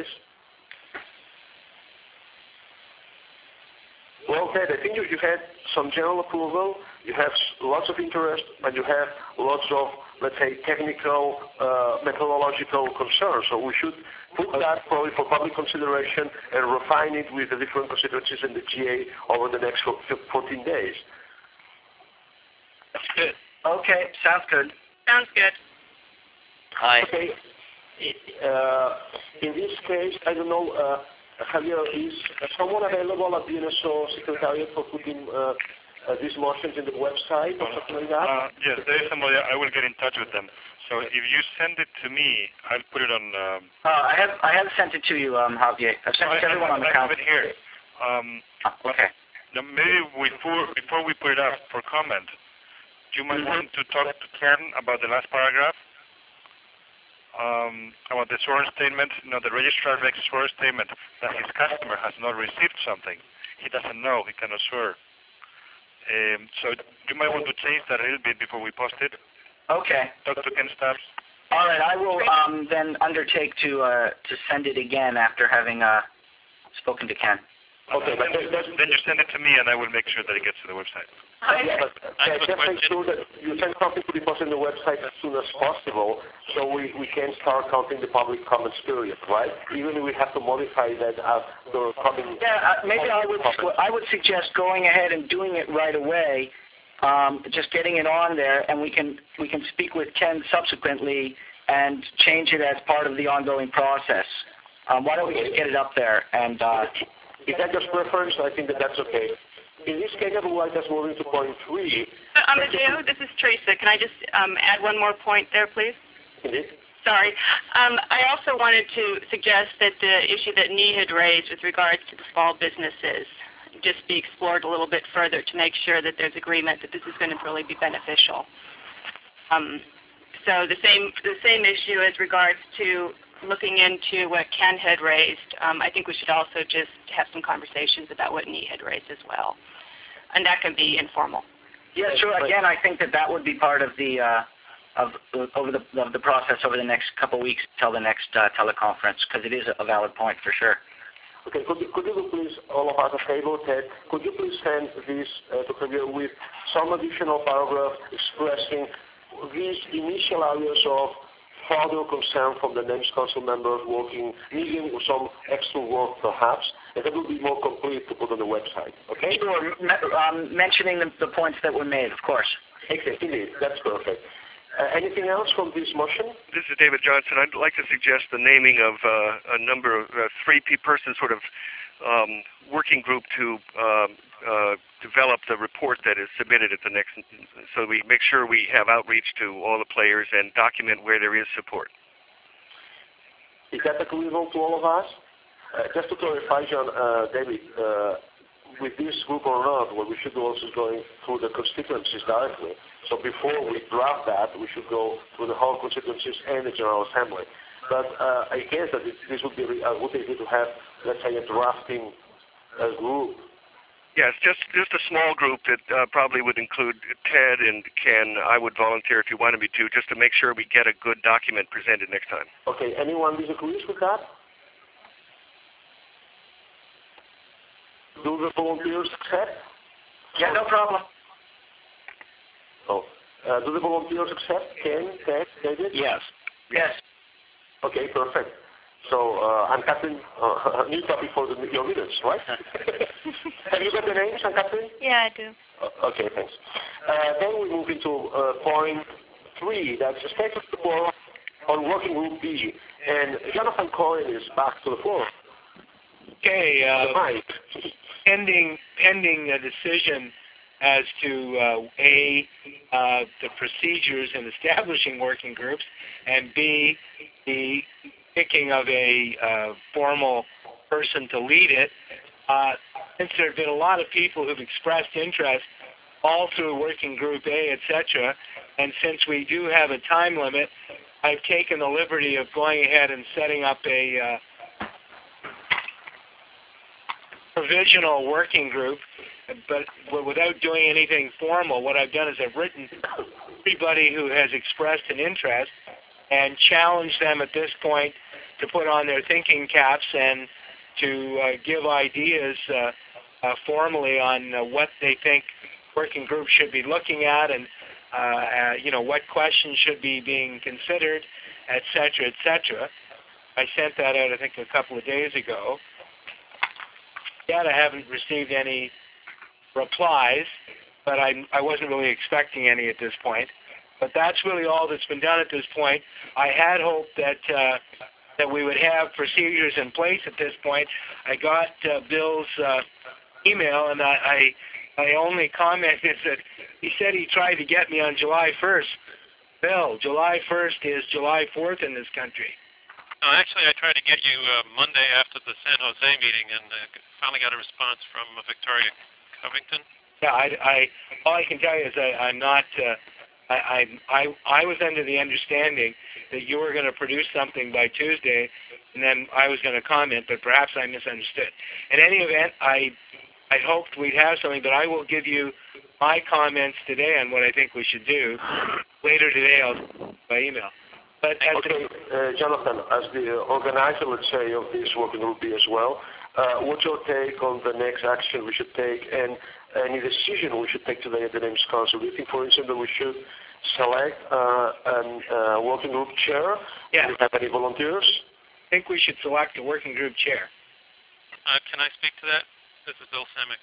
Well, Ted, I think you, you had some general approval, you have lots of interest, and you have lots of, let's say, technical, uh, methodological concerns. So we should put that probably for public consideration and refine it with the different constituencies in the G A over the next fourteen days. That's good. Okay, sounds good. Sounds good. Hi. Okay. Uh, in this case, I don't know, uh, Javier, is someone available at the N S O Secretariat for putting uh, uh, these motions in the website or something like that? Uh, yes, there is somebody. I will get in touch with them. So if you send it to me, I'll put it on. Um, uh, I have I have sent it to you, um, Javier. I've sent it to everyone on the council. I have council. it here. Um, oh, okay. Now maybe before before we put it up for comment, do you might mm-hmm. want to talk to Ken about the last paragraph? Um, about the sworn statement, you know, the registrar makes a sworn statement that his customer has not received something. He doesn't know, he cannot swear. Um, so you might want to change that a little bit before we post it. Okay. Talk to Ken Stubbs. All right, I will um, then undertake to uh, to send it again after having uh, spoken to Ken. Okay, but then, then you send it to me and I will make sure that it gets to the website. Yeah, but, uh, just make sure that you send something to be posted on the website as soon as possible so we, we can start counting the public comments period, right? Even if we have to modify that after coming... Yeah, uh, maybe I would, I would suggest going ahead and doing it right away, um, just getting it on there, and we can, we can speak with Ken subsequently and change it as part of the ongoing process. Um, why don't we just get it up there? And uh, If that's just preference, I think that that's okay. In this case, otherwise, that's moving to point three. Uh, Amadeo, this is Teresa. Can I just um, add one more point there, please? Indeed. Sorry. Um, I also wanted to suggest that the issue that Nee had raised with regards to the small businesses just be explored a little bit further to make sure that there's agreement that this is going to really be beneficial. Um, so the same the same issue as regards to looking into what Ken had raised, um, I think we should also just have some conversations about what Nee had raised as well. And that can be informal. Yeah, sure. Again, I think that that would be part of the uh, of over the of the process over the next couple of weeks till the next uh, teleconference, because it is a valid point for sure. Okay, could you, could you do please, all of us a favor, Ted, could you please send this uh, to Javier with some additional paragraph expressing these initial areas of further concern from the NIMS Council members working, needing some extra work perhaps, and that will be more complete to put on the website, okay? Sure, um, mentioning the, the points that were made, of course. Exactly, indeed, that's perfect. Uh, anything else from this motion? This is David Johnson. I'd like to suggest the naming of uh, a number of uh, three-person sort of um, working group to um, uh, develop the report that is submitted at the next, so we make sure we have outreach to all the players and document where there is support. Is that agreeable to all of us? Uh, just to clarify, John, uh, David, uh, with this group or not, what we should do also is going through the constituencies directly. So before we draft that, we should go through the whole constituencies and the General Assembly. but uh, I guess that it, this would be a good idea to have, let's say, a drafting uh, group. Yes, just just a small group that uh, probably would include Ted and Ken. I would volunteer if you wanted me to, just to make sure we get a good document presented next time. Okay, anyone disagrees with that? Do the volunteers accept? Yeah, no problem. Oh, uh, do the volunteers accept? Ken, Ted, David? Yes. Yes. Okay, perfect. So uh, I'm Catherine, uh, a new topic for the, your minutes, right? Have you got the names, Anne Catherine? Yeah, I do. Uh, okay, thanks. Uh, then we move into uh, point three, that's the status report on working group B. And Jonathan Cohen is back to the floor. Okay, uh, Mike. pending, pending a decision as to uh, A, uh, the procedures in establishing working groups, and B, the picking of a uh, formal person to lead it. Uh, since there have been a lot of people who've expressed interest all through working group A, et cetera, and since we do have a time limit, I've taken the liberty of going ahead and setting up a uh, provisional working group, but without doing anything formal. What I've done is I've written everybody who has expressed an interest and challenged them at this point to put on their thinking caps and to uh, give ideas uh, uh, formally on uh, what they think working groups should be looking at, and uh, uh, you know, what questions should be being considered, et cetera, et cetera. I sent that out, I think, a couple of days ago. Yet I haven't received any replies, but I, I wasn't really expecting any at this point. But that's really all that's been done at this point. I had hoped that uh, that we would have procedures in place at this point. I got uh, Bill's uh, email, and I, I my only comment is that he said he tried to get me on July first. Bill, July first is July fourth in this country. No, actually, I tried to get you uh, Monday after the San Jose meeting, and uh, finally got a response from uh, Victoria Covington. Yeah, I, I all I can tell you is that I'm not. Uh, I, I I I was under the understanding that you were going to produce something by Tuesday, and then I was going to comment, but perhaps I misunderstood. In any event, I I hoped we'd have something, but I will give you my comments today on what I think we should do. Later today, I'll by email. But as okay, uh, Jonathan, as the organizer, let's say, of this working group B as well, uh, what's your take on the next action we should take and any decision we should take today at the Names Council? Do you think, for instance, that we should select uh, a uh, working group chair? Yeah. Do you have any volunteers? I think we should select a working group chair. Uh, can I speak to that? This is Bill Semick.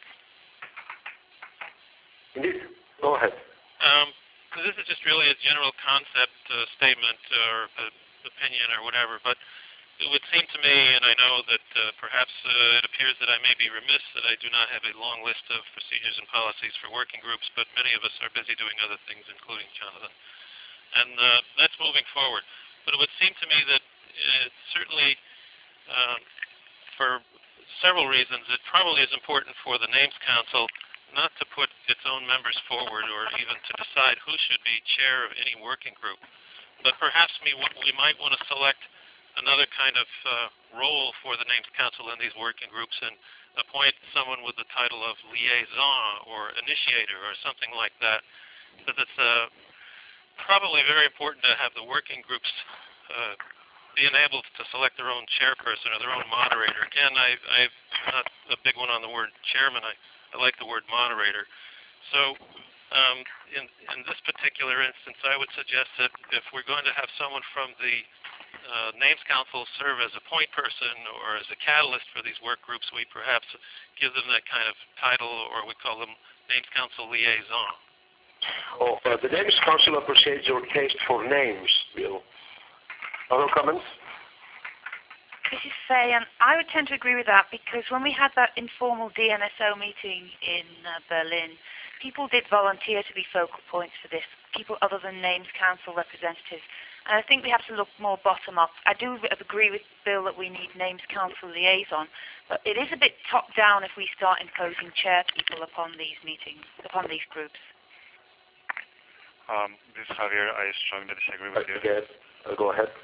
Indeed. Go ahead. Um, this is just really a general concept uh, statement or uh, opinion or whatever, but it would seem to me, and I know that uh, perhaps uh, it appears that I may be remiss that I do not have a long list of procedures and policies for working groups, but many of us are busy doing other things, including Jonathan. And uh, that's moving forward. But it would seem to me that uh, certainly um, for several reasons, it probably is important for the Names Council not to put its own members forward or even to decide who should be chair of any working group. But perhaps we, we might want to select another kind of uh, role for the Names Council in these working groups and appoint someone with the title of liaison or initiator or something like that. Because it's uh, probably very important to have the working groups uh, be enabled to select their own chairperson or their own moderator. Again, I, I'm not a big one on the word chairman. I, I like the word moderator. So um, in, in this particular instance, I would suggest that if we're going to have someone from the uh, Names Council serve as a point person or as a catalyst for these work groups, we perhaps give them that kind of title, or we call them Names Council liaison. Oh, uh, the Names Council appreciates your taste for names, Bill. Other comments? This is Faye, and I would tend to agree with that because when we had that informal D N S O meeting in uh, Berlin, people did volunteer to be focal points for this, people other than Names Council representatives. And I think we have to look more bottom-up. I do agree with Bill that we need Names Council liaison, but it is a bit top-down if we start imposing chair people upon these meetings, upon these groups. Um, this is Javier. I strongly disagree with you. Okay. Uh, go ahead.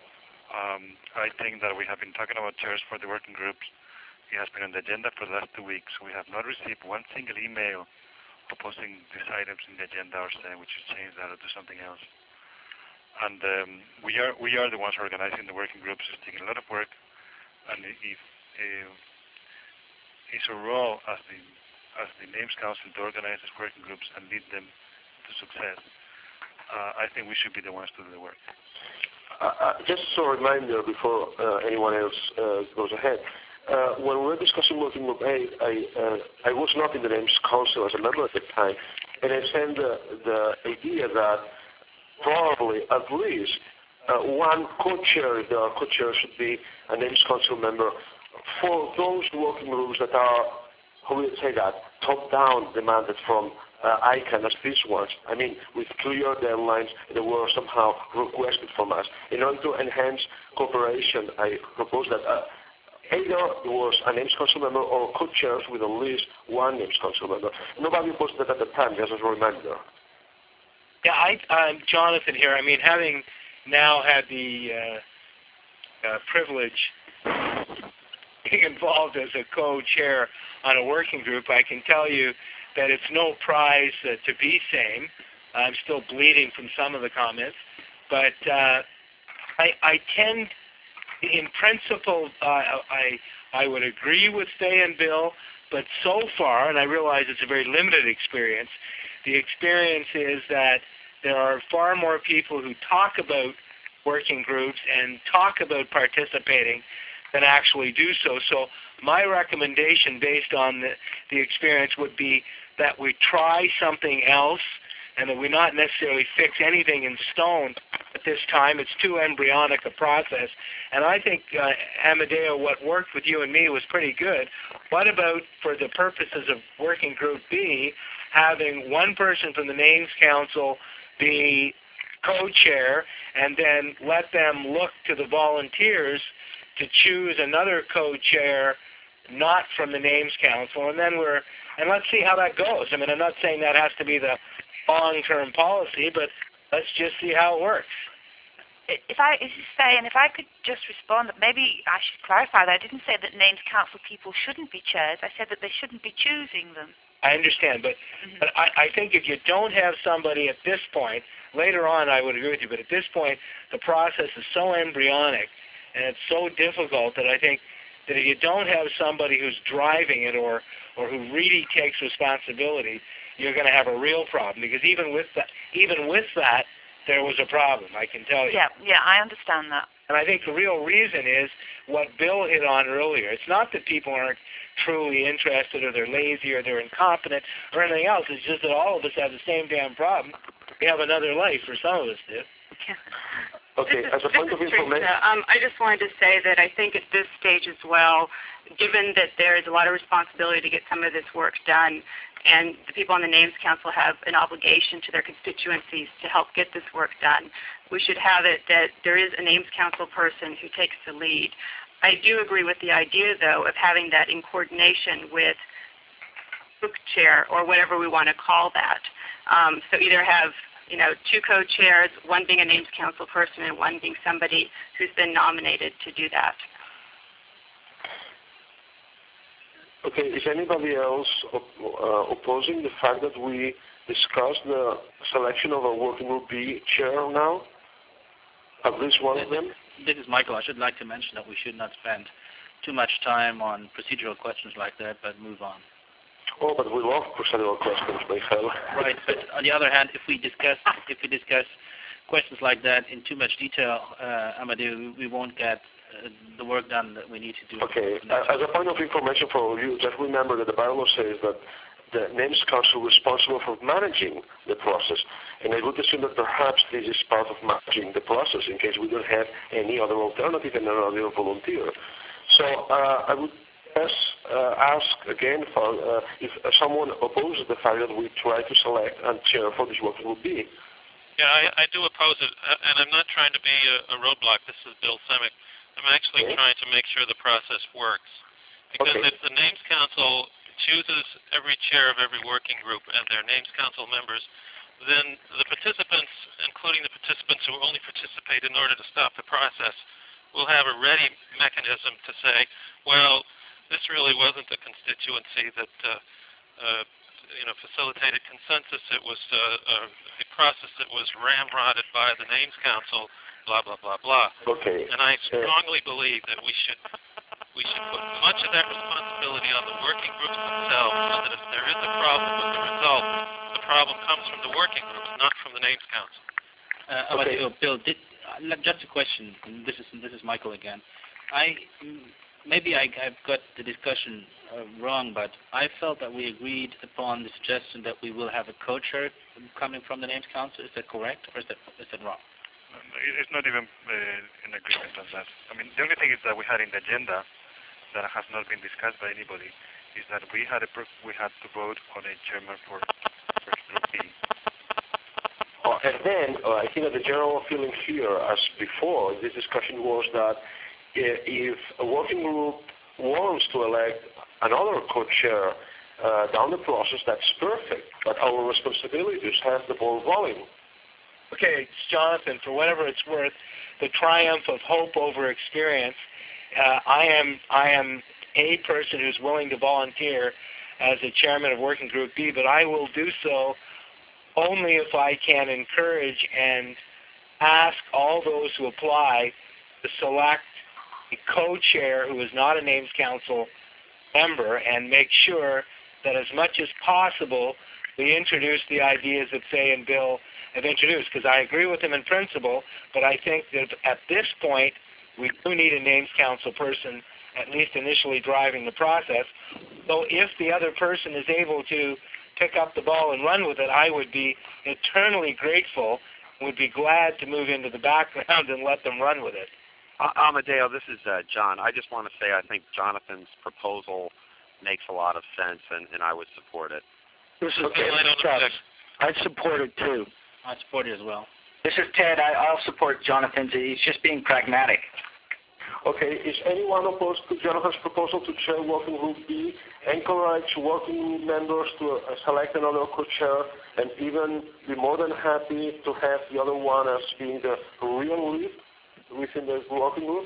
Um, I think that we have been talking about chairs for the working groups. It has been on the agenda for the last two weeks. We have not received one single email proposing these items in the agenda or saying we should change that or do something else. And um, we are we are the ones organizing the working groups. It's taking a lot of work, and if, if it's our role as the as the Names Council to organize these working groups and lead them to success, uh, I think we should be the ones to do the work. Uh, uh, just as a reminder before uh, anyone else uh, goes ahead, uh, when we were discussing Working Group A, I, uh, I was not in the Names Council as a member at the time, and I sent the, the idea that probably at least uh, one co-chair, if there are co-chairs, should be a Names Council member for those working groups that are, how would I say that, top-down demanded from uh, I C A N as these ones. I mean, with clear deadlines that were somehow requested from us. In order to enhance cooperation, I propose that uh, either it was a Names Council member or co-chairs with at least one Names Council member. Nobody posted that at the time, just as a reminder. Yeah, I, I'm Jonathan here. I mean, having now had the uh, uh, privilege of being involved as a co-chair on a working group, I can tell you that it's no prize uh, to be same. I'm still bleeding from some of the comments, but uh, I, I tend, in principle, uh, I I would agree with Faye and Bill, but so far, and I realize it's a very limited experience, the experience is that there are far more people who talk about working groups and talk about participating than actually do so. So my recommendation based on the, the experience would be that we try something else and that we not necessarily fix anything in stone at this time. It's too embryonic a process. And I think, uh, Amadeo, what worked with you and me was pretty good. What about, for the purposes of Working Group B, having one person from the Names Council be co-chair and then let them look to the volunteers to choose another co-chair not from the Names Council, and then we're, and let's see how that goes. I mean, I'm not saying that has to be the long-term policy, but let's just see how it works. If I, as you say, and if I could just respond, maybe I should clarify that I didn't say that Names Council people shouldn't be chairs. I said that they shouldn't be choosing them. I understand, but, mm-hmm. but I, I think if you don't have somebody at this point, later on I would agree with you, but at this point the process is so embryonic and it's so difficult that I think that if you don't have somebody who's driving it or, or who really takes responsibility, you're going to have a real problem, because even with that, even with that, there was a problem, I can tell you. Yeah, yeah, I understand that. And I think the real reason is what Bill hit on earlier. It's not that people aren't truly interested or they're lazy or they're incompetent or anything else. It's just that all of us have the same damn problem. We have another life, or some of us do. Okay, as a point of information... Um, I just wanted to say that I think at this stage as well, given that there is a lot of responsibility to get some of this work done, and the people on the Names Council have an obligation to their constituencies to help get this work done, we should have it that there is a Names Council person who takes the lead. I do agree with the idea, though, of having that in coordination with book chair or whatever we want to call that. Um, so either have, you know, two co-chairs, one being a Names Council person and one being somebody who's been nominated to do that. Okay, is anybody else op uh, opposing the fact that we discussed the selection of a Working Group B chair now? At least one of them? This is Michael. I should like to mention that we should not spend too much time on procedural questions like that, but move on. Oh, but we love procedural questions, Michael. Right, but on the other hand, if we discuss if we discuss questions like that in too much detail, uh, Amadeo, we won't get uh, the work done that we need to do. Okay, uh, as a point of information for you, just remember that the bylaw says that the Names Council is responsible for managing the process. And I would assume that perhaps this is part of managing the process in case we don't have any other alternative and another volunteer. So uh, I would yes, uh, ask again for uh, if uh, someone opposes the fact that we try to select and chair for this Working Group B. Yeah, I, I do oppose it, and I'm not trying to be a, a roadblock. This is Bill Semick. I'm actually okay. trying to make sure the process works. Because okay. if the Names Council chooses every chair of every working group and their Names Council members, then the participants, including the participants who only participate in order to stop the process, we'll have a ready mechanism to say, well, this really wasn't a constituency that uh, uh, you know, facilitated consensus. It was uh, a, a process that was ramrodded by the Names Council, blah, blah, blah, blah. Okay. And I strongly believe that we should we should put much of that responsibility on the working groups themselves, so that if there is a problem with the result, the problem comes from the working groups, not from the Names Council. Uh, okay. Bill, Bill did, uh, just a question. This is this is Michael again. I maybe I, I've got the discussion uh, wrong, but I felt that we agreed upon the suggestion that we will have a co-chair coming from the Names Council. Is that correct, or is that is that wrong? It's not even uh, an agreement on that. I mean, the only thing is that we had in the agenda that has not been discussed by anybody is that we had a we had to vote on a chairman for, for Group B. Uh, and then uh, I think that the general feeling here, as before, this discussion was that if a working group wants to elect another co-chair uh, down the process, that's perfect. But our responsibility is to have the ball rolling. Okay, Jonathan, for whatever it's worth, the triumph of hope over experience. Uh, I am I am a person who's willing to volunteer as a chairman of Working Group B, but I will do so only if I can encourage and ask all those who apply to select a co-chair who is not a Names Council member, and make sure that as much as possible we introduce the ideas that Faye and Bill have introduced, because I agree with them in principle, but I think that at this point we do need a Names Council person, at least initially driving the process. So if the other person is able to pick up the ball and run with it, I would be eternally grateful, would be glad to move into the background and let them run with it. Uh, Amadeo, this is uh, John. I just want to say I think Jonathan's proposal makes a lot of sense, and, and I would support it. This is Okay, I don't Travis. object. I support it too. I support it as well. This is Ted. I, I'll support Jonathan's. He's just being pragmatic. Okay, is anyone opposed to Jonathan's proposal to chair Working Group B, encourage working group members to uh, select another co-chair, and even be more than happy to have the other one as being the real lead within the working group?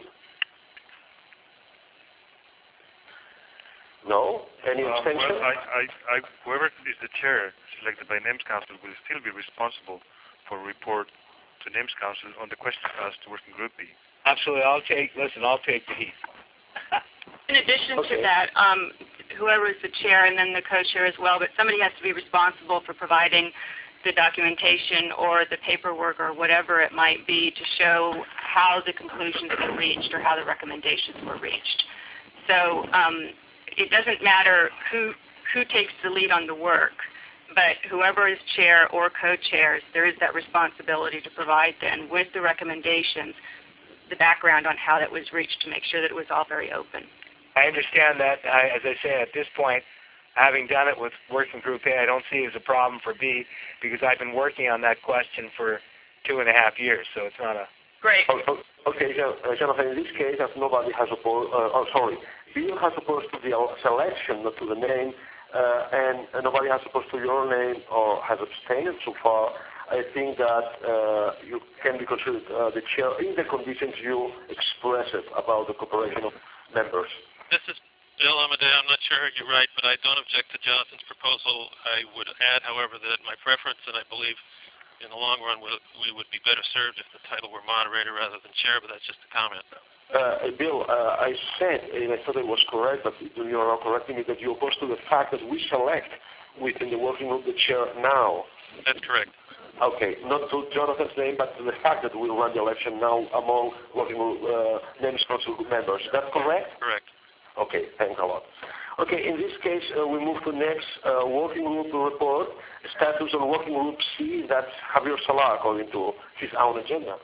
No? Any Uh, abstention? well, I, I, I, whoever is the chair selected by Names Council will still be responsible for report to Names Council on the questions asked to Working Group B. Absolutely. I'll take, listen, I'll take the heat. In addition Okay. to that, um, whoever is the chair and then the co-chair as well, but somebody has to be responsible for providing the documentation or the paperwork or whatever it might be to show how the conclusions were reached or how the recommendations were reached. So um, it doesn't matter who who takes the lead on the work, but whoever is chair or co-chairs, there is that responsibility to provide then with the recommendations the background on how that was reached to make sure that it was all very open. I understand that. I, as I say, at this point, having done it with Working Group A, I don't see it as a problem for B, because I've been working on that question for two and a half years, so it's not a... Great. Oh, oh, okay, Jon- uh, Jonathan, in this case, as nobody has opposed, uh, oh, sorry, Bill has opposed to the selection, not to the name, uh, and, and nobody has opposed to your name or has abstained so far. I think that uh, you can be considered uh, the chair in the conditions you express it about the cooperation of members. This is Bill Amadeo. I'm not sure you're right, but I don't object to Jonathan's proposal. I would add, however, that my preference, and I believe in the long run we we would be better served if the title were moderator rather than chair, but that's just a comment. Uh, Bill, uh, I said, and I thought it was correct, but you are not correcting me, that you oppose to the fact that we select within the working group the chair now. That's correct. Okay, not to Jonathan's name, but to the fact that we run the election now among working group uh, Names Council members. Is that correct? Correct. Okay, thanks a lot. Okay, in this case, uh, we move to next uh, working group report, status on working group C, that's Javier Salah, according to his own agenda.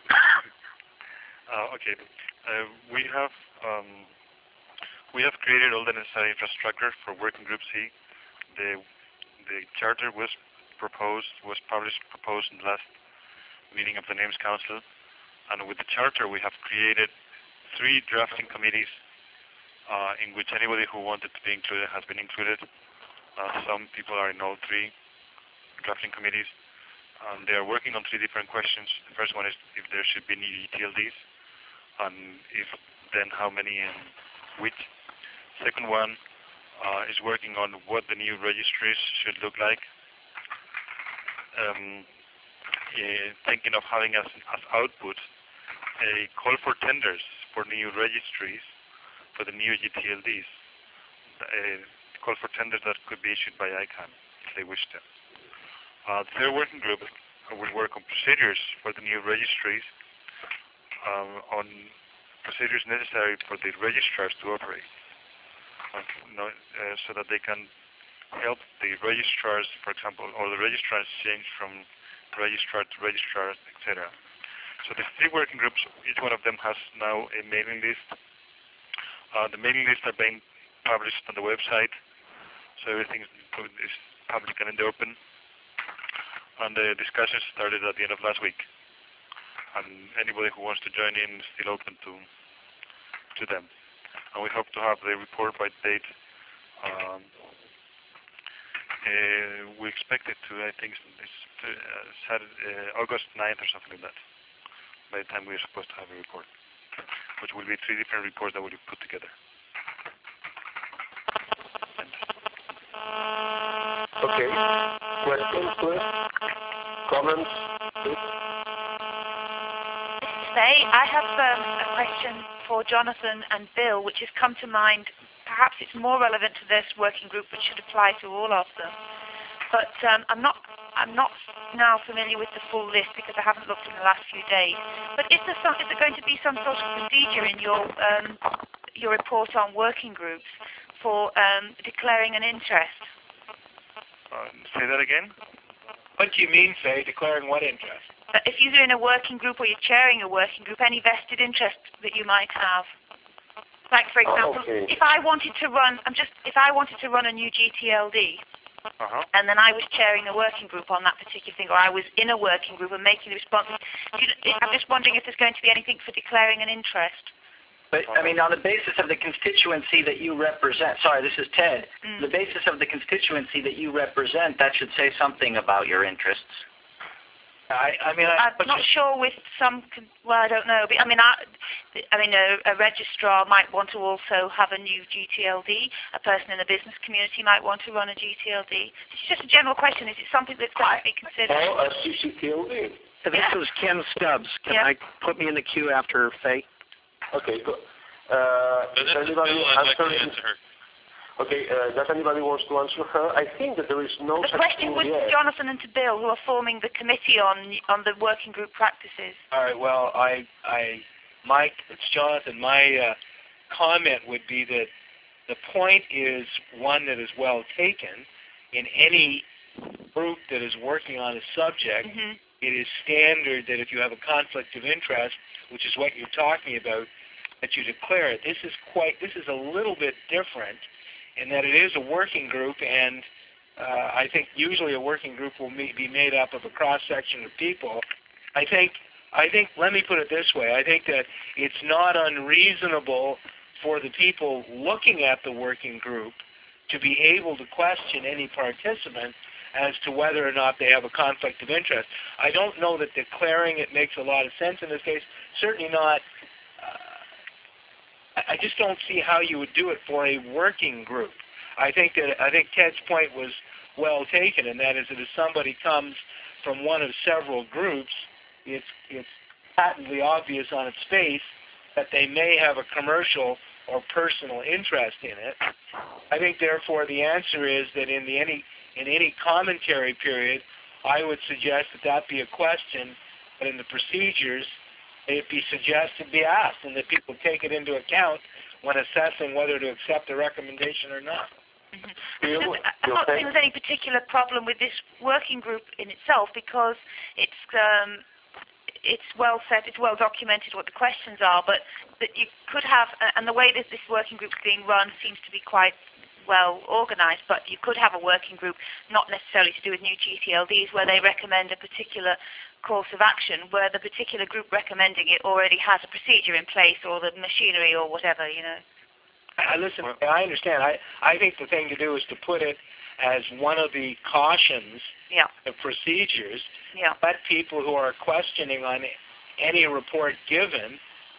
Uh, okay, uh, we have um, we have created all the necessary infrastructure for Working Group C. The the charter was proposed, was published, proposed in the last meeting of the Names Council, and with the charter we have created three drafting committees uh, in which anybody who wanted to be included has been included. Uh, some people are in all three drafting committees. Um, they are working on three different questions. The first one is if there should be any T L Ds. and if then how many and which. Second one uh, is working on what the new registries should look like. Um, uh, thinking of having as, as output a call for tenders for new registries for the new G T L Ds. A call for tenders that could be issued by I CANN if they wish to. Uh, the third working group will work on procedures for the new registries, um, on procedures necessary for the registrars to operate, uh, you know, uh, so that they can help the registrars, for example, or the registrars change from registrar to registrar, et cetera. So the three working groups, each one of them has now a mailing list. Uh, the mailing lists are being published on the website, so everything is public and in the open. And the discussions started at the end of last week. And anybody who wants to join in is still open to to them. And we hope to have the report by date. Um, uh, we expect it to, I think, it's, uh, Saturday, uh, August ninth or something like that, by the time we're supposed to have a report, which will be three different reports that will be put together. Okay. Questions, please? Comments, please? Say, I have um, a question for Jonathan and Bill, which has come to mind. Perhaps it's more relevant to this working group, but should apply to all of them. But um, I'm not, I'm not now familiar with the full list because I haven't looked in the last few days. But is there some, is there going to be some sort of procedure in your um, your report on working groups for um, declaring an interest? Uh, say that again? What do you mean, say, declaring what interest? Uh, if you're in a working group or you're chairing a working group, any vested interest that you might have. Like, for example, oh, okay. if I wanted to run, I'm just, if I wanted to run a new G T L D, uh-huh. and then I was chairing a working group on that particular thing, or I was in a working group and making the responses, I'm just wondering if there's going to be anything for declaring an interest. But, I mean, on the basis of the constituency that you represent, sorry, this is Ted, Mm. the basis of the constituency that you represent, that should say something about your interests. I, I mean, I, I'm not sure with some, con- well, I don't know. But, I mean, I, I mean, a, a registrar might want to also have a new G T L D. A person in the business community might want to run a G T L D. It's just a general question. Is it something that's going to be considered? Oh, a C C T L D. This Yeah. is Ken Stubbs. Can Yeah. I put me in the queue after Faye? Okay, good. Uh, But this does is anybody Bill. I'd like to answer? answer her. Okay, uh, does anybody wants to answer her? I think that there is no The such question thing was yet. to Jonathan and to Bill, who are forming the committee on on the working group practices. all right, well, I, I, Mike, it's Jonathan. My uh, comment would be that the point is one that is well taken. In any group that is working on a subject, Mm-hmm. it is standard that if you have a conflict of interest, which is what you're talking about, that you declare it. This is quite, this is a little bit different in that it is a working group, and uh, I think usually a working group will me- be made up of a cross-section of people. I think, I think, let me put it this way, I think that it's not unreasonable for the people looking at the working group to be able to question any participant as to whether or not they have a conflict of interest. I don't know that declaring it makes a lot of sense in this case. Certainly not. Uh, I I just don't see how you would do it for a working group. I think that I think Ted's point was well taken, and that is that if somebody comes from one of several groups, it's it's patently obvious on its face that they may have a commercial or personal interest in it. I think, therefore, the answer is that in the any in any commentary period, I would suggest that that be a question, but in the procedures, it be suggested be asked, and that people take it into account when assessing whether to accept the recommendation or not. Mm-hmm. I'm not saying there's any particular problem with this working group in itself because it's um, it's well set, it's well documented what the questions are, but that you could have, and the way that this working group is being run seems to be quite well organised, but you could have a working group not necessarily to do with new G T L Ds where they recommend a particular course of action where the particular group recommending it already has a procedure in place or the machinery or whatever, you know. I listen, I understand. I, I think the thing to do is to put it as one of the cautions yeah. of procedures. Yeah. Let people who are questioning on any report given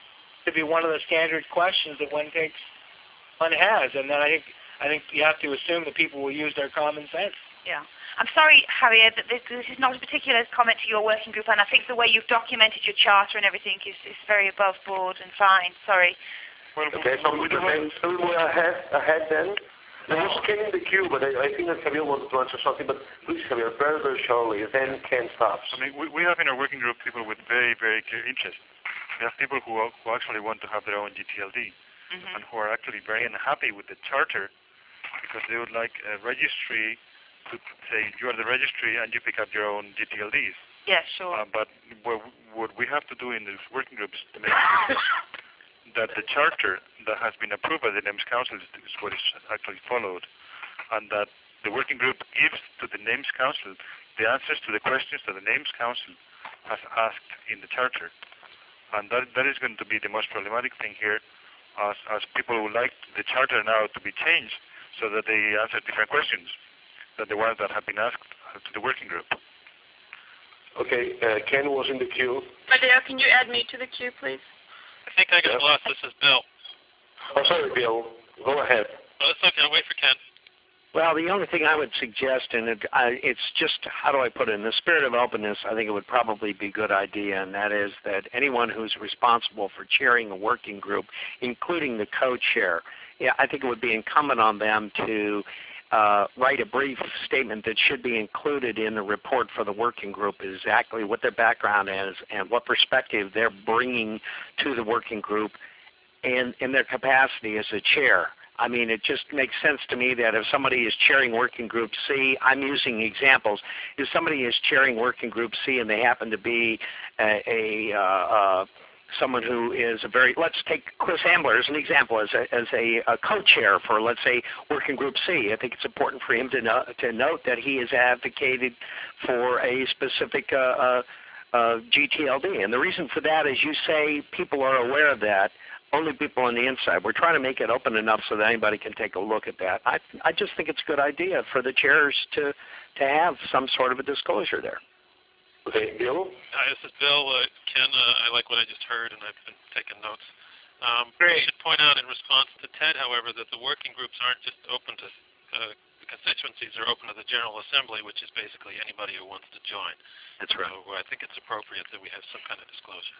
to be one of the standard questions that one takes, one has, and then I think I think you have to assume that people will use their common sense. Yeah. I'm sorry, Javier, that this, this is not a particular comment to your working group, and I think the way you've documented your charter and everything is, is very above board and fine. Sorry. Well, okay, so we we're ahead, ahead then. There was Ken in the queue, but I, I think that Javier wanted to answer something. But please, Javier, very, very shortly, then Ken stops. I mean, we, we have in our working group people with very, very clear interests. We have people who, who actually want to have their own G T L D, mm-hmm. and who are actually very unhappy with the charter because they would like a registry to say you are the registry and you pick up your own G T L Ds. Yeah, sure. Uh, but what, what we have to do in these working groups to make sure that the charter that has been approved by the NAIMS Council is, is what is actually followed, and that the working group gives to the NAIMS Council the answers to the questions that the NAIMS Council has asked in the charter. And that, that is going to be the most problematic thing here, as, as people would like the charter now to be changed so that they answer different questions than the ones that have been asked to the working group. Okay, uh, Ken was in the queue. Mateo, can you add me to the queue, please? I think I got lost. This is Bill. Oh, sorry, Bill. Go ahead. Oh, that's okay. I'll wait for Ken. Well, the only thing I would suggest, and it, I, it's just, how do I put it, in the spirit of openness, I think it would probably be a good idea, and that is that anyone who's responsible for chairing a working group, including the co-chair, yeah, I think it would be incumbent on them to uh, write a brief statement that should be included in the report for the working group, exactly what their background is and what perspective they're bringing to the working group and in their capacity as a chair. I mean, it just makes sense to me that if somebody is chairing Working Group C, I'm using examples, if somebody is chairing Working Group C and they happen to be a, a uh, uh, someone who is a very, let's take Chris Ambler as an example, as a, as a, a co-chair for, let's say, Working Group C. I think it's important for him to, know, to note that he has advocated for a specific uh, uh, uh, G T L D. And the reason for that is you say people are aware of that. Only people on the inside. We're trying to make it open enough so that anybody can take a look at that. I I just think it's a good idea for the chairs to to have some sort of a disclosure there. Okay, Bill? Hi, this is Bill. Uh, Ken, uh, I like what I just heard, and I've been taking notes. Um, Great. I should point out in response to Ted, however, that the working groups aren't just open to uh, the constituencies, are open to the General Assembly, which is basically anybody who wants to join. That's right. So I think it's appropriate that we have some kind of disclosure.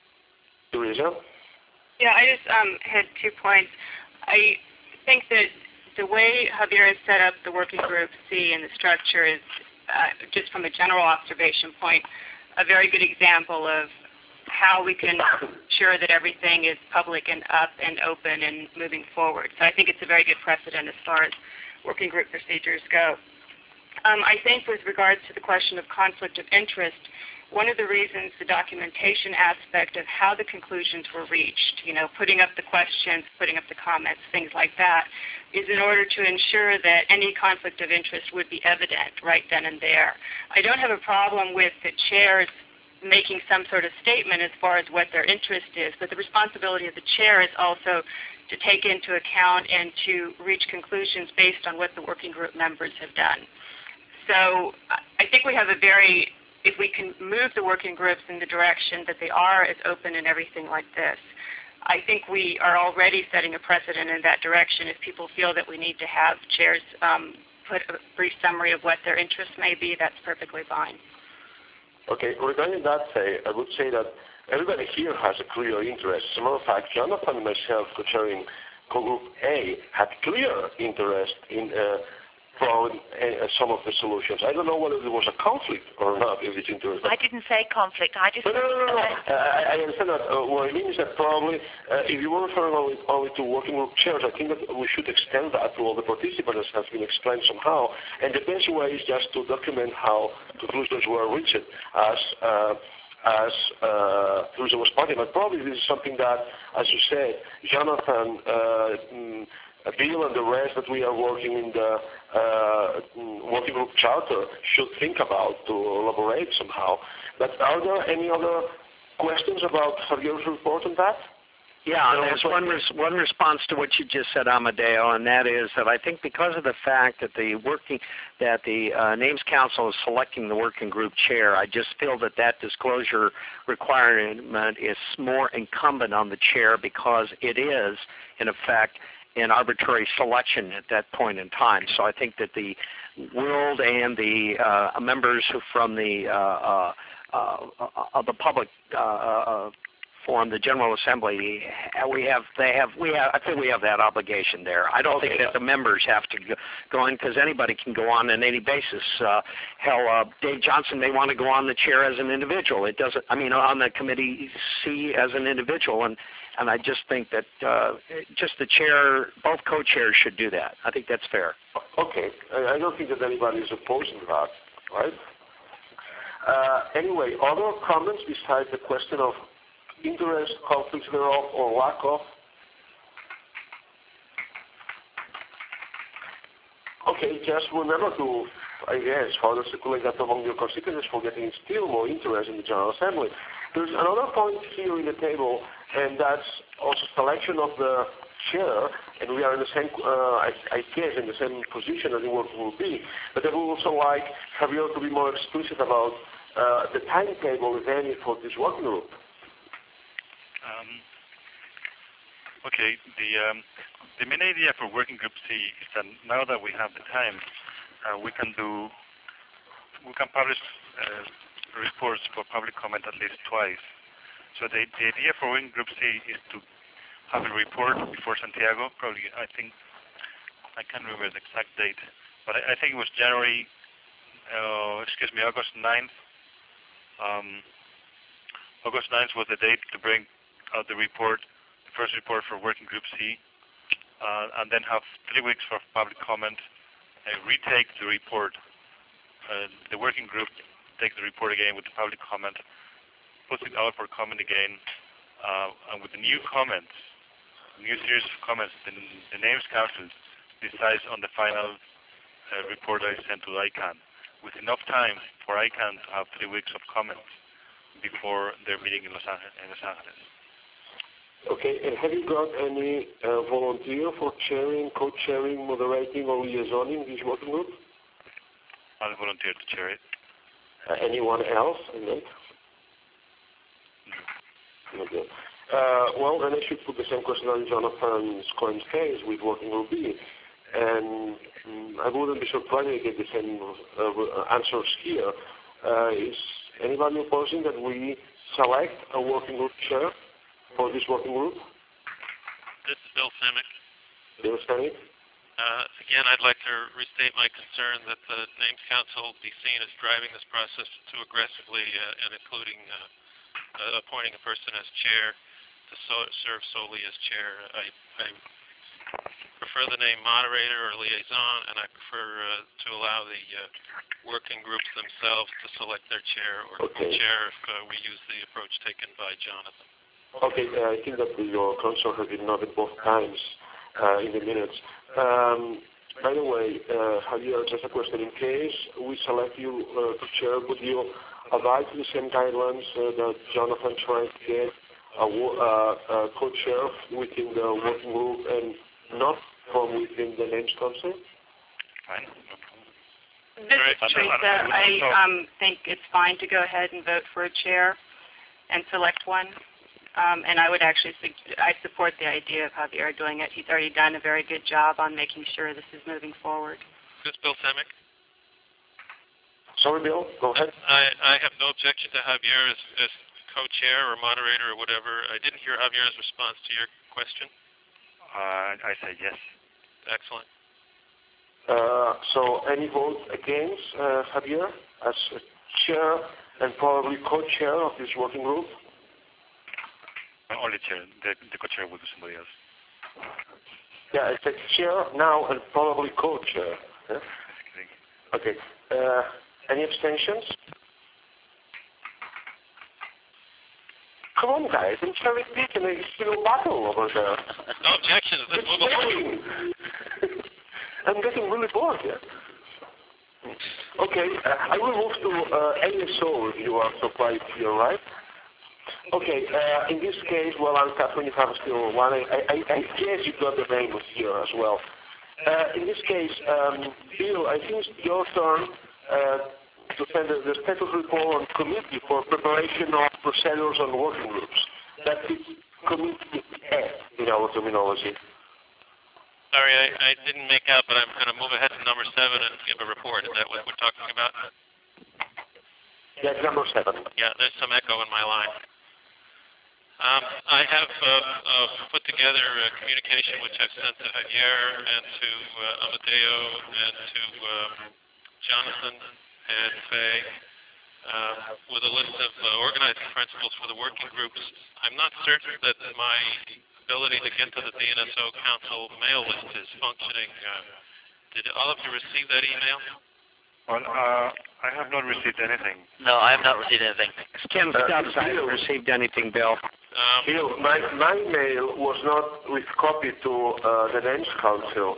Teresa? Yeah, I just um, had two points. I think that the way Javier has set up the working group C and the structure is, uh, just from a general observation point, a very good example of how we can ensure that everything is public and up and open and moving forward. So I think it's a very good precedent as far as working group procedures go. Um, I think with regards to the question of conflict of interest, one of the reasons the documentation aspect of how the conclusions were reached, you know, putting up the questions, putting up the comments, things like that, is in order to ensure that any conflict of interest would be evident right then and there. I don't have a problem with the chairs making some sort of statement as far as what their interest is, but the responsibility of the chair is also to take into account and to reach conclusions based on what the working group members have done. So I think we have a very, if we can move the working groups in the direction that they are as open and everything like this, I think we are already setting a precedent in that direction. If people feel that we need to have chairs um, put a brief summary of what their interests may be, that's perfectly fine. Okay, regarding that, say, I would say that everybody here has a clear interest. As a matter of fact, Jonathan and myself, co-chairing Co-Group A, had clear interest in uh, following uh, some of the solutions. I don't know whether there was a conflict or not in this interest. I didn't say conflict. I just... No, no, no, no. no. Uh, I, I understand that. Uh, what I mean is that probably, uh, if you were referring only, only to working group chairs, I think that we should extend that to all the participants, as has been explained somehow. And the best way is just to document how conclusions were reached as uh, as uh, Teresa was pointing. But probably this is something that, as you said, Jonathan, uh, mm, Bill, and the rest that we are working in the uh, working group charter should think about to elaborate somehow. But are there any other questions about Javier's report on that? Yeah, and there's one res- one response to what you just said, Amadeo, and that is that I think because of the fact that the working that the uh, Names Council is selecting the working group chair, I just feel that that disclosure requirement is more incumbent on the chair because it is, in effect, an arbitrary selection at that point in time. So I think that the world and the uh, members who from the uh, uh, uh, uh, the public uh, uh, forum, the General Assembly, we have they have we have I think we have that obligation there. I don't okay. think that the members have to go, go in because anybody can go on on any basis. Uh, hell, uh, Dave Johnson may want to go on the chair as an individual. It doesn't. I mean, on the committee C as an individual, and and I just think that uh, just the chair, both co-chairs should do that. I think that's fair. Okay, I don't think that anybody is opposing that, right? Uh, anyway, other comments besides the question of interest, conflicts thereof, or lack of? Okay, just remember to, I guess, further circulate that among your constituents for getting still more interest in the General Assembly. There's another point here in the table, and that's also selection of the chair, and we are in the same, uh, I, I guess, in the same position as the working will be. But I would also like Javier to be more explicit about uh, the timetable, if any, for this working group. Um, okay, the um, the main idea for working group C is that now that we have the time, uh, we can do, we can publish uh, reports for public comment at least twice. So the, the idea for working group C is to have a report before Santiago, probably, I think, I can't remember the exact date, but I, I think it was January, uh, excuse me, August ninth. Um, August ninth was the date to bring out the report, the first report for working group C, uh, and then have three weeks for public comment, and retake the report. Uh, the working group takes the report again with the public comment, puts it out for comment again, uh, and with the new comments, new series of comments, the, the Names Council decides on the final uh, report I sent to I CANN, with enough time for I CANN to have three weeks of comments before their meeting in Los Angeles. In Los Angeles. Okay, and have you got any uh, volunteer for chairing, co-chairing, moderating, or liaisoning this working group? I'll volunteer to chair it. Uh, anyone else? No. Okay. Uh, well, then I should put the same question on Jonathan Cohen's case with working group B. And um, I wouldn't be surprised to get the same uh, answers here. Uh, is anybody opposing that we select a working group chair for this working group? This is Bill Simic. Bill Simic. Uh, again, I'd like to restate my concern that the Names Council be seen as driving this process too aggressively uh, and including uh, uh, appointing a person as chair to so- serve solely as chair. I, I prefer the name moderator or liaison, and I prefer uh, to allow the uh, working groups themselves to select their chair or okay. co-chair if uh, we use the approach taken by Jonathan. Okay, uh, I think that your concern has been noted both times uh, in the minutes. Um, by the way, uh, Javier, just a question. In case we select you uh, to chair, would you abide to the same guidelines uh, that Jonathan tried to get a, uh, a co-chair within the working group and not from within the Names Council? Fine. This is Teresa. I um, think it's fine to go ahead and vote for a chair and select one. Um, and I would actually, I support the idea of Javier doing it. He's already done a very good job on making sure this is moving forward. This is Bill Simic. Sorry, Bill, go ahead. I, I have no objection to Javier as, as co-chair or moderator or whatever. I didn't hear Javier's response to your question. Uh, I say yes. Excellent. Uh, so any vote against uh, Javier as chair and probably co-chair of this working group? Only chair. The, the co-chair will be somebody else. Yeah, it's a chair now and probably co-chair. Yeah? Okay. Uh, any abstentions? Come on, guys. I'm cherry picking a still battle over there. No objections. Let's move on. I'm getting really bored here. Okay, uh, I will move to uh, A S O if you are so quiet here, right? Okay, uh, in this case, well, I'm Catherine, you have still one. I, I, I guess you got the name here as well. Uh, in this case, um, Bill, I think it's your turn uh, to send the, the status report on committee for preparation of procedures on working groups. That's it, committee F in our terminology. Sorry, I, I didn't make out, but I'm going to move ahead to number seven and give a report. Is that what we're talking about? That's number seven. Yeah, there's some echo in my line. Um, I have uh, uh, put together a communication which I've sent to Javier and to uh, Amadeo and to um, Jonathan and Faye uh, with a list of uh, organizing principles for the working groups. I'm not certain that my ability to get to the D N S O Council mail list is functioning. Uh, did all of you receive that email? Well, uh, I have not received anything. No, I have not received anything. Tim Uh, Stubbs, I haven't received anything, Bill. Um, Bill, my, my mail was not with copy to uh, the Names Council.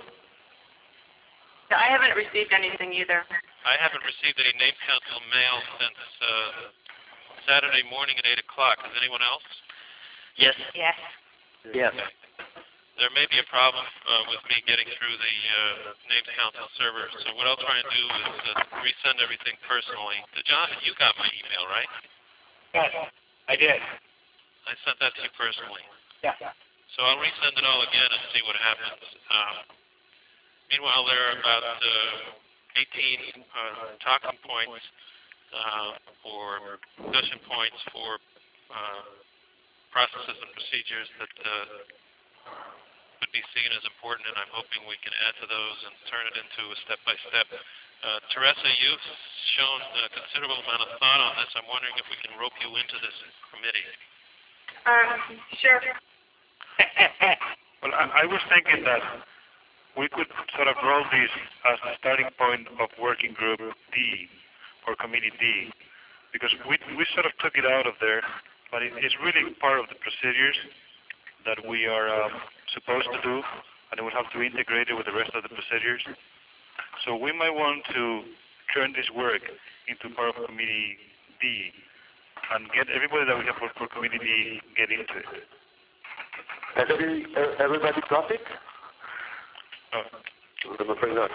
I haven't received anything either. I haven't received any Names Council mail since uh, Saturday morning at eight o'clock. Has anyone else? Yes. Yes. Yes. There may be a problem uh, with me getting through the uh, Names Council server, so what I'll try and do is uh, resend everything personally. Uh, Jonathan, you got my email, right? Yes, I did. I sent that to you personally. Yeah. So I'll resend it all again and see what happens. Um, meanwhile, there are about uh, eighteen uh, talking points uh, or discussion points for uh, processes and procedures that uh, would be seen as important, and I'm hoping we can add to those and turn it into a step-by-step. Uh, Teresa, you've shown a considerable amount of thought on this. I'm wondering if we can rope you into this committee. Um, sure. Well, I, I was thinking that we could sort of roll this as the starting point of working group D or committee D, because we we sort of took it out of there, but it, it's really part of the procedures that we are um, supposed to do, and we'll have to integrate it with the rest of the procedures. So we might want to turn this work into part of committee D and get everybody that we have for, for committee D get into it. Has every, uh, everybody got it? Oh. I'm afraid not.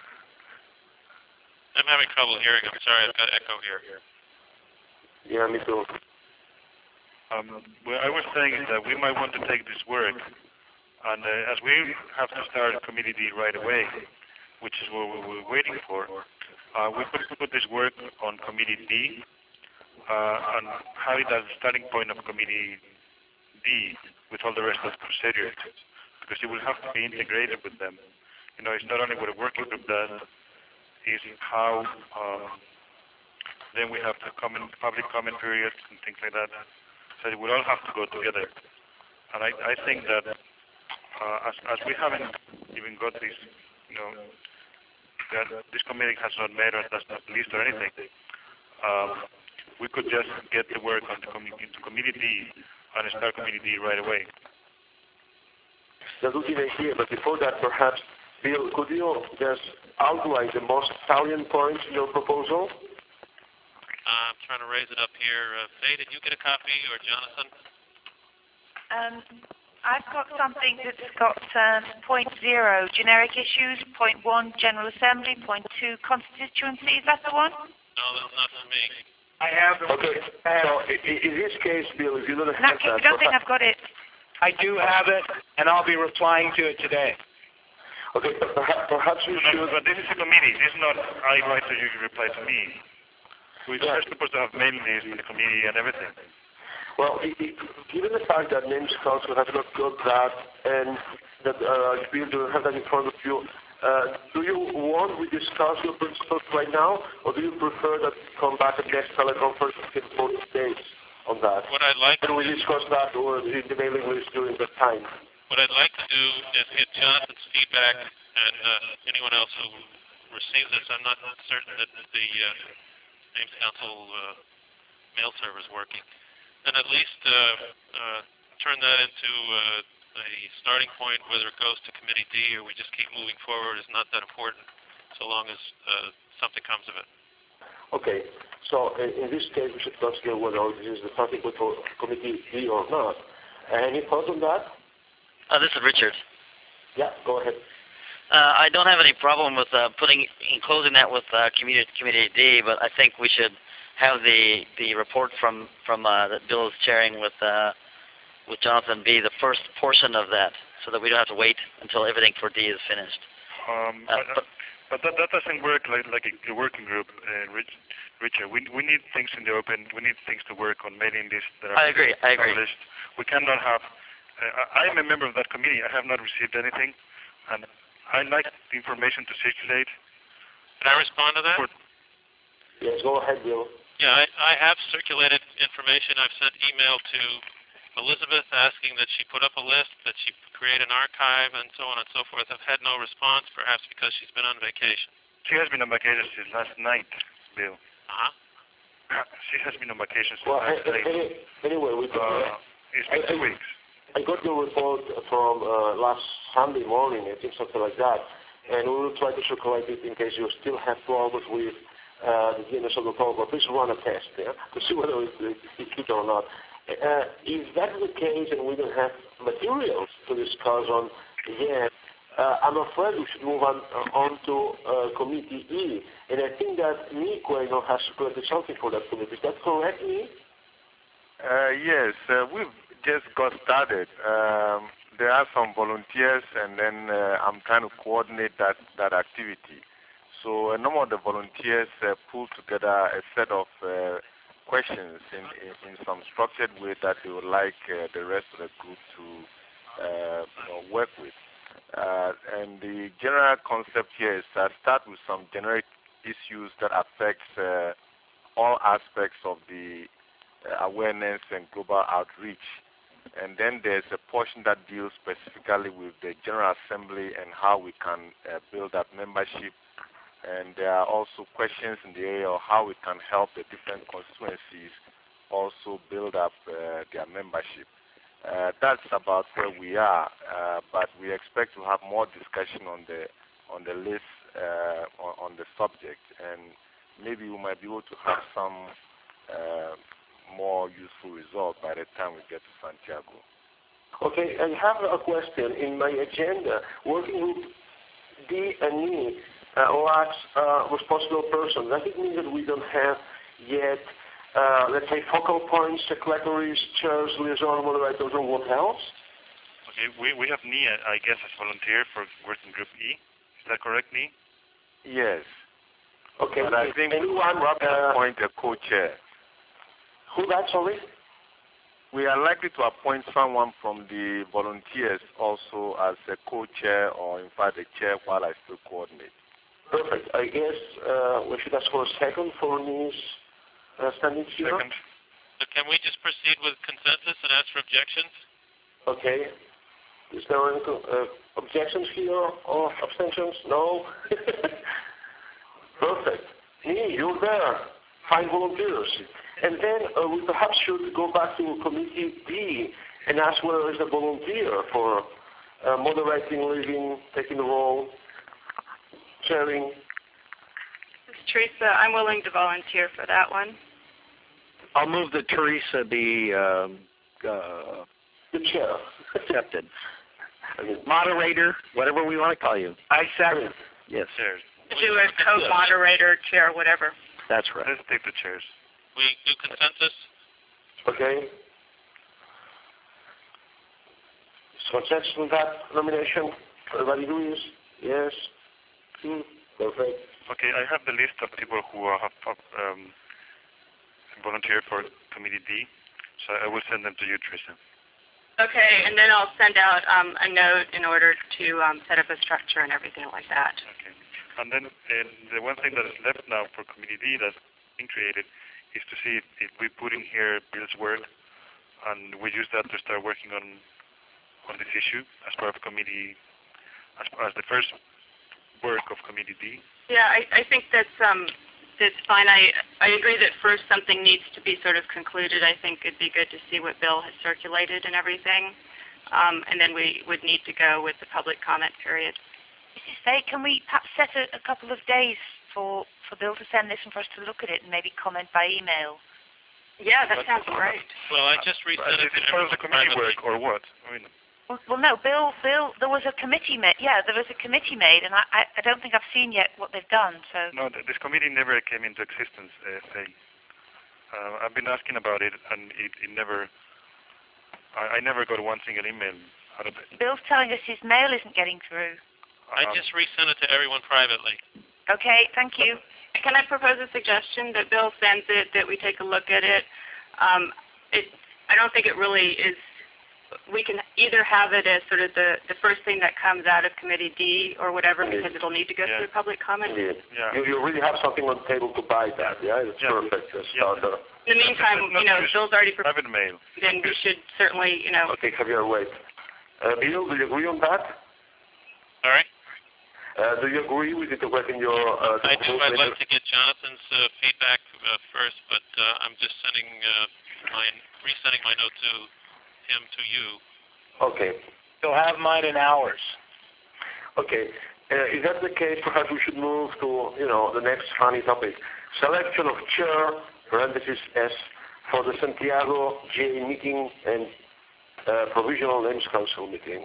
I'm having trouble hearing. I'm sorry, I've got echo here. Yeah, me too. Um, what I was saying is that we might want to take this work, and uh, as we have to start committee D right away, which is what we we're waiting for, uh, we could put this work on committee D uh, and have it as the starting point of committee D with all the rest of the procedures, because it will have to be integrated with them. You know, it's not only what a working group does, it's how um, then we have the comment, public comment periods and things like that. So it will all have to go together. And I, I think that uh, as, as we haven't even got this, you know, that this committee has not met or does not list or anything, um, we could just get the work on the com into committee D and start committee D right away. That would be the idea, but before that, perhaps, Bill, could you just outline the most salient points in your proposal? Uh, I'm trying to raise it up here. Uh, Faye, did you get a copy, or Jonathan? Um, I've got something that's got um, point zero, generic issues, point one, General Assembly, point two, constituency. Is that the one? No, that's not for me. I have the Okay, so in, in this case, Bill, if you don't No, have I that, don't think I've got it. I do have it, and I'll be replying to it today. okay, perhaps, perhaps we should... But this is a committee. This is not I write to you, you reply to me. We're Yeah. supposed to have mailing lists in the committee and everything. Well, i i given the fact that Names Council has not got that, and that uh, Bill doesn't have that in front of you, uh, do you want we discuss your principles right now, or do you prefer that we come back at next teleconference and get both days on that? What I'd like and we discuss that or in the mailing list during that time. What I'd like to do is get Jonathan's feedback and uh, anyone else who receives this. I'm not certain that the uh, Names Council uh, mail server is working. And at least uh, uh, turn that into uh, a starting point. Whether it goes to committee D or we just keep moving forward is not that important, so long as uh, something comes of it. Okay. So in, in this case, we should consider whether this is the particular for Committee D or not. Any thoughts on that? Uh, this is Richard. Yeah, go ahead. Uh, I don't have any problem with uh, putting enclosing that with uh, Committee Committee D, but I think we should have the the report from from uh, that Bill is chairing with uh, with Jonathan be the first portion of that, so that we don't have to wait until everything for D is finished. Um, Uh, but but that, that doesn't work like like a, a working group, uh, Rich, Richard. We we need things in the open. We need things to work on mailing lists that are I agree. I agree. published. We cannot have. Uh, I am a member of that committee. I have not received anything, and I like the information to circulate. Can I respond to that? Yes, go ahead, Bill. Yeah, I, I have circulated information. I've sent email to Elizabeth asking that she put up a list, that she create an archive, and so on and so forth. I've had no response, perhaps because she's been on vacation. She has been on vacation since last night, Bill. Uh-huh. She has been on vacation since Well, last any, night. any, anyway, we Uh, it's been I- two I- weeks. I got your report from uh, last Sunday morning, I think something like that, and we will try to circulate it in case you still have problems with uh, the D N S O protocol. Please run a test, yeah, to see whether it's, it's good or not. Uh, if that's the case and we don't have materials to discuss on yet, uh, I'm afraid we should move on, uh, on to uh, Committee E. And I think that Nico, you know, has circulated something for that committee. Is that correct, Nico? Uh, yes, uh, we've just got started. Um, there are some volunteers, and then uh, I'm trying to coordinate that, that activity. So a number of the volunteers uh, pulled together a set of uh, questions in, in, in some structured way that they would like uh, the rest of the group to uh, you know, work with. Uh, and the general concept here is that start with some generic issues that affect uh, all aspects of the uh, awareness and global outreach. And then there's a portion that deals specifically with the General Assembly and how we can uh, build up membership. And there are also questions in the area of how we can help the different constituencies also build up uh, their membership. Uh, that's about where we are, uh, but we expect to have more discussion on the on the list uh, on, on the subject, and maybe we might be able to have some uh, more useful result by the time we get to Santiago. Okay, I have a question in my agenda. Working group D and E uh, lacks uh, responsible person. Does it mean that we don't have yet, uh, let's say, focal points, secretaries, chairs, liaison moderators, or what else? Okay, we, we have Nia, I guess, as volunteer for working group E. Is that correct, Nia? Yes. Okay. But I think we anyone, probably uh, appoint a co-chair. Who that, sorry? We are likely to appoint someone from the volunteers also as a co-chair, or in fact a chair, while I still coordinate. Perfect. I guess uh, we should ask for a second for Nia's uh, standing here. Second. So can we just proceed with consensus and ask for objections? Okay. Is there any uh, objections here or abstentions? No? Perfect. Nia, you're there. Find volunteers. And then uh, we perhaps should go back to Committee D and ask whether there is a volunteer for uh, moderating, leading, taking the role, chairing. This is Teresa. I'm willing to volunteer for that one. I'll move that Teresa be um, uh, the chair. accepted. Moderator, whatever we want to call you. I second. Yes. Chairs. Do a co-moderator, chair, whatever. That's right. Let's take the chairs. We do consensus? Okay. So consensus on that nomination? Everybody agrees? Yes? Hmm. Perfect. Okay, I have the list of people who are, have um, volunteered for Committee D, so I will send them to you, Teresa. Okay, and then I'll send out um, a note in order to um, set up a structure and everything like that. Okay. And then uh, the one thing that is left now for Committee D that's being created is to see if, if we put in here Bill's work, and we use that to start working on on this issue as part of Committee, as, as the first work of Committee D. Yeah, I, I think that's um, that's fine. I I agree that first something needs to be sort of concluded. I think it'd be good to see what Bill has circulated and everything, um, and then we would need to go with the public comment period. Missus Fay, can we perhaps set a, a couple of days for, for Bill to send this and for us to look at it and maybe comment by email? Yeah, that sounds great. Well, I just resent it Is to it part of the committee privately. work or what? I mean, Well, well, no, Bill, Bill, there was a committee made. Yeah, there was a committee made, and I, I, I don't think I've seen yet what they've done. So no, th- this committee never came into existence. Uh, say, uh, I've been asking about it, and it, it never. I, I never got one single email out of it. Bill's telling us his mail isn't getting through. I just resent it to everyone privately. Okay, thank you. Can I propose a suggestion that Bill sends it, that we take a look at it? Um, it I don't think it really is. We can either have it as sort of the, the first thing that comes out of Committee D or whatever, Indeed. because it'll need to go Yeah. through public comment. Indeed. Yeah. You, you really have something on the table to buy that, yeah? It's Yeah. perfect. It's Yeah. not, uh, In the meantime, It's not you know, if used. Bill's already proposed, Private mail. then we should certainly, you know, okay, Javier, wait. Uh, Bill, do you agree on that? All right. Uh, do you agree with it within your... Uh, I do. I'd proposal? like to get Jonathan's uh, feedback uh, first, but uh, I'm just sending uh, my resending my note to him to you. Okay. You'll have mine in hours. Okay. Uh, if that's the case, perhaps we should move to, you know, the next funny topic. Selection of chair, parenthesis S, for the Santiago J meeting and uh, Provisional Names Council meeting.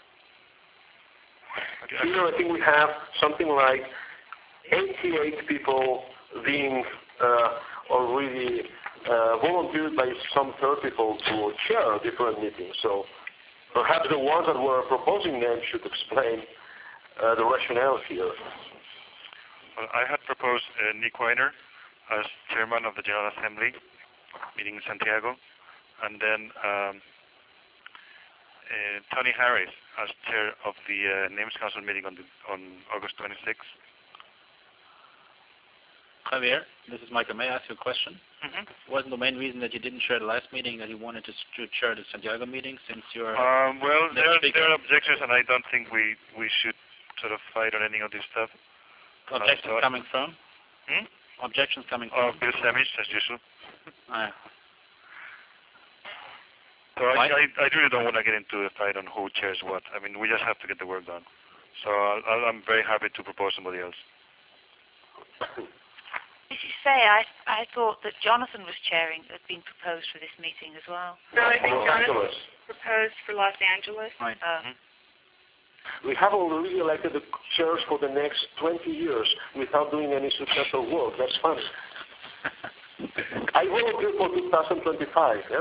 Here I think we have something like eighty-eight people being uh, already uh, volunteered by some third people to chair different meetings. So perhaps the ones that were proposing names should explain uh, the rationale here. Well, I had proposed uh, Nick Weiner as chairman of the General Assembly meeting in Santiago, and then um, uh, Tony Harris as chair of the uh, Names Council meeting on, the, on August twenty-sixth. Javier, this is Michael. May I ask you a question? Mm-hmm. Wasn't the main reason that you didn't chair the last meeting that you wanted to, to chair the Santiago meeting, since you're Um, well, next there are, speaker? there are objections, and I don't think we, we should sort of fight on any of this stuff. Objections Uh, so- coming from? Hmm? Objections coming Oh, from? Bill Samich, as usual. Ah, So I, Why? I, I really don't want to get into a fight on who chairs what. I mean, we just have to get the work done. So I'll, I'll, I'm very happy to propose somebody else. This is say, I, I thought that Jonathan was chairing, had been proposed for this meeting as well. so I think Los Jonathan Angeles. proposed for Los Angeles. right. Uh, We have already elected the chairs for the next twenty years without doing any successful work. That's funny. I volunteer for two thousand twenty-five, yeah?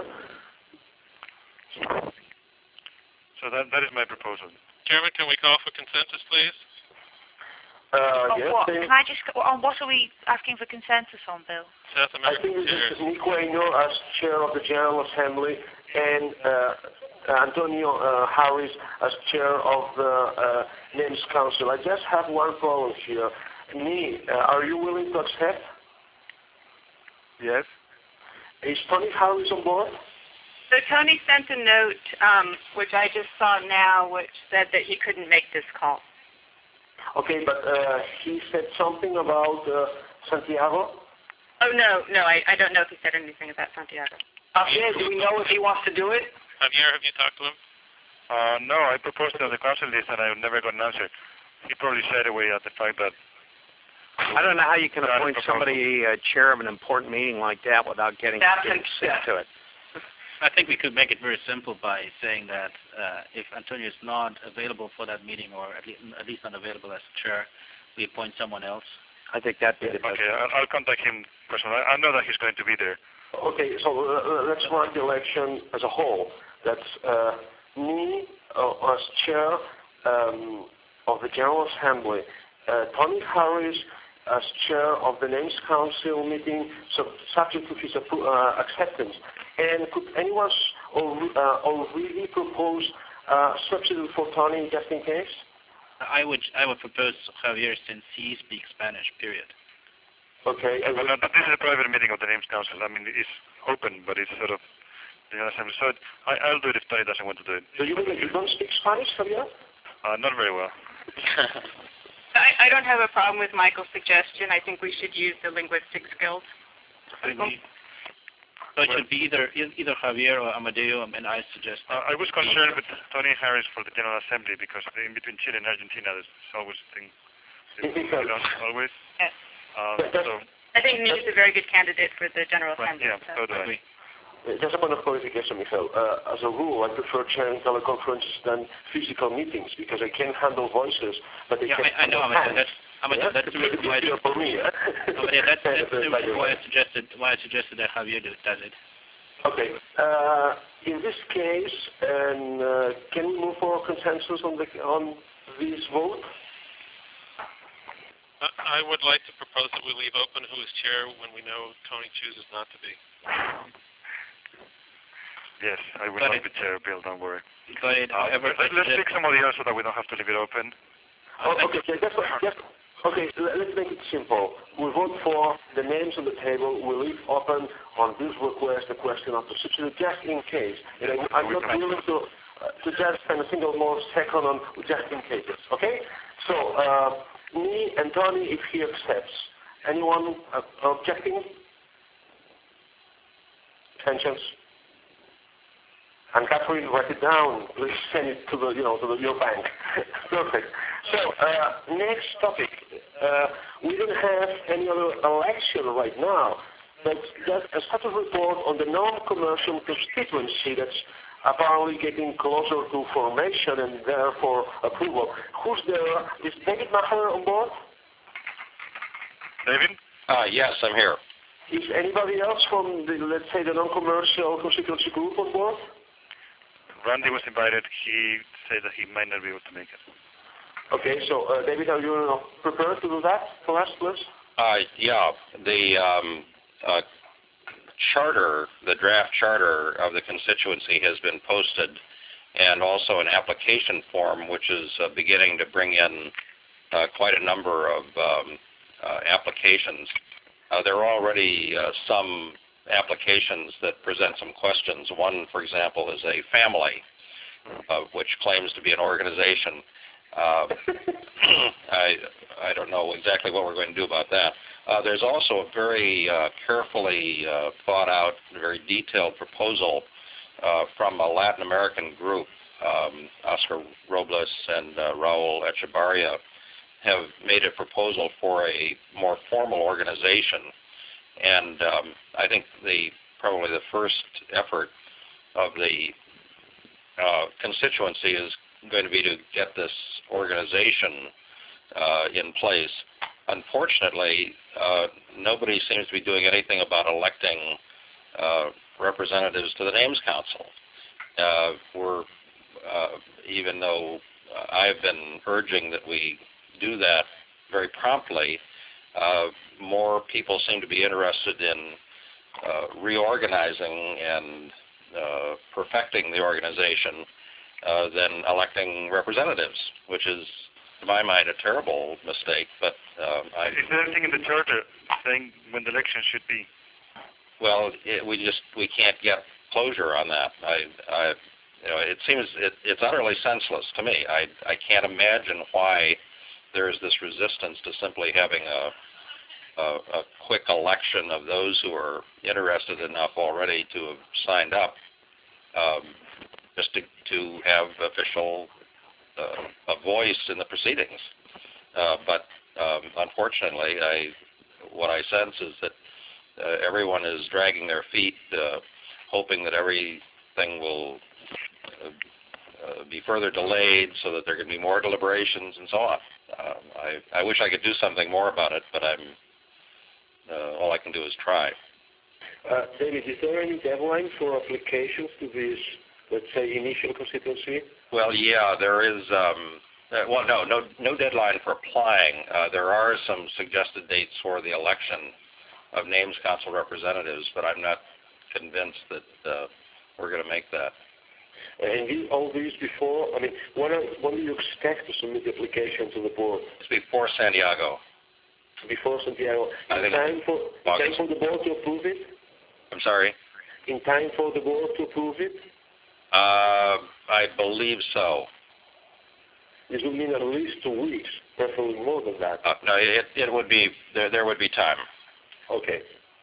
So that, that is my proposal. Chairman, can we call for consensus, please? Uh, on yes, what? they- Can I just, on what are we asking for consensus on, Bill? South I American think this chairs. is Nick Weiner as chair of the General Assembly and uh, Antonio uh, Harris as chair of the uh, Names Council. I just have one problem here. Me, uh, are you willing to accept? Yes. Is Tony Harris on board? So Tony sent a note, um, which I just saw now, which said that he couldn't make this call. Okay, but uh, he said something about uh, Santiago. Oh, no, no, I, I don't know if he said anything about Santiago. Javier, do we know if he wants to do it? Javier, have you talked to him? Uh, no, I proposed it on the council list, and I never got an answer. He probably shied away at the fact that I don't know how you can Got it, appoint no problem. somebody uh, chair of an important meeting like that without getting, That's getting a- sick to it. I think we could make it very simple by saying that uh, if Antonio is not available for that meeting, or at least, at least not available as chair, we appoint someone else. I think that'd be the best. okay, I'll, I'll contact him personally. I, I know that he's going to be there. Okay, so uh, let's run the election as a whole. That's uh, me uh, as chair um, of the General Assembly, uh, Tony Harris as chair of the Names Council meeting, so subject to his appro- uh, acceptance. And could anyone s- al- uh, already propose uh, substitute for Tony just in case? I would I would propose Javier, since he speaks Spanish. Period. Okay. Yeah, but, no, but this is a private meeting of the Names Council. I mean, it's open, but it's sort of, you know, so I, I'll do it if Tony doesn't want to do it. Do you mean that you don't speak Spanish, Javier? Uh, not very well. I, I don't have a problem with Michael's suggestion. I think we should use the linguistic skills. So it should be either either Javier or Amadeo, and I suggest. Uh, I was concerned with Tony Harris for the General Assembly because in between Chile and Argentina, there's always a thing. if we don't always. Yes. Uh, so, I think Nick is a very good candidate for the General Assembly. yeah, so. so do I. Uh, Just a point of clarification, Michael. Uh, as a rule, I prefer chairing teleconferences than physical meetings because I can handle voices, but they Yeah, can't I, I know. handle I'm hands. that's, I'm Yeah? that's the reason why. It's for me, yeah? No, but yeah, that's, that's the By the reason why way. I suggested why I suggested that Javier do- does it. Okay. Uh, in this case, and uh, can we move for consensus on the on this vote? I I would like to propose that we leave open who is chair when we know Tony chooses not to be. Yes, I will Got not it. be chair, Bill, don't worry. Got it. Uh, However, let, let's I pick somebody else so that we don't have to leave it open. Oh, okay, okay, that's what, that's, okay, l- let's make it simple. We vote for the names on the table. We leave open on this request the question of the substitute just in case. And I, I'm not willing to, uh, to just spend a single more second on just in cases, okay? So, uh, me and Tony, if he accepts. Anyone uh, objecting? Abstentions? And Catherine, write it down. Please send it to the, you know, to the, your bank. Perfect. So, uh, next topic. Uh, we don't have any other election right now, but there's a status report on the non-commercial constituency that's apparently getting closer to formation and therefore approval. Who's there? Is David Maher on board? David? Uh, yes, I'm here. Is anybody else from the, let's say, the non-commercial constituency group on board? Randy was invited. He said that he might not be able to make it. Okay, so uh, David, are you uh, prepared to do that for us, please? Uh, yeah, the um, uh, charter, the draft charter of the constituency has been posted, and also an application form, which is uh, beginning to bring in uh, quite a number of um, uh, applications. Uh, there are already uh, some applications that present some questions. One, for example, is a family, uh, which claims to be an organization. Uh, I, I don't know exactly what we're going to do about that. Uh, there's also a very uh, carefully uh, thought out, very detailed proposal uh, from a Latin American group. Um, Oscar Robles and uh, Raul Echevarria have made a proposal for a more formal organization. And um, I think the probably the first effort of the uh, constituency is going to be to get this organization uh, in place. Unfortunately, uh, nobody seems to be doing anything about electing uh, representatives to the Names Council. Uh, we're, uh, even though I've been urging that we do that very promptly, uh, more people seem to be interested in uh, reorganizing and uh, perfecting the organization uh, than electing representatives, which is, to my mind, a terrible mistake. But um, I, Is there anything in the charter saying when the election should be? well, it, we just we can't get closure on that. I, I you know, it seems it, it's utterly senseless to me. I I can't imagine why there is this resistance to simply having a A, a quick election of those who are interested enough already to have signed up, um, just to, to have official uh, a voice in the proceedings. Uh, but um, unfortunately, I what I sense is that uh, everyone is dragging their feet, uh, hoping that everything will uh, uh, be further delayed so that there can be more deliberations and so on. Uh, I, I wish I could do something more about it, but I'm Uh, all I can do is try. Uh, David, is there any deadline for applications to this, let's say, initial constituency? Well, yeah, there is. Um, uh, well, no, no, no deadline for applying. Uh, there are some suggested dates for the election of Names Council representatives, but I'm not convinced that uh, we're going to make that. And you, all these before, I mean, when, are, when do you expect to submit the application to the board? It's before Santiago. Before Santiago. In time for, in time for the board to approve it? I'm sorry? In time for the board to approve it? Uh, I believe so. This would mean at least two weeks, preferably more than that. Uh, no, it, it would be, there, there would be time. Okay.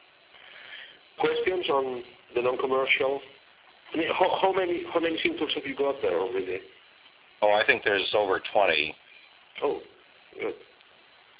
Questions on the non-commercial? I mean, how, how many how many signatures have you got there already? Oh, I think there's over twenty. Oh, good.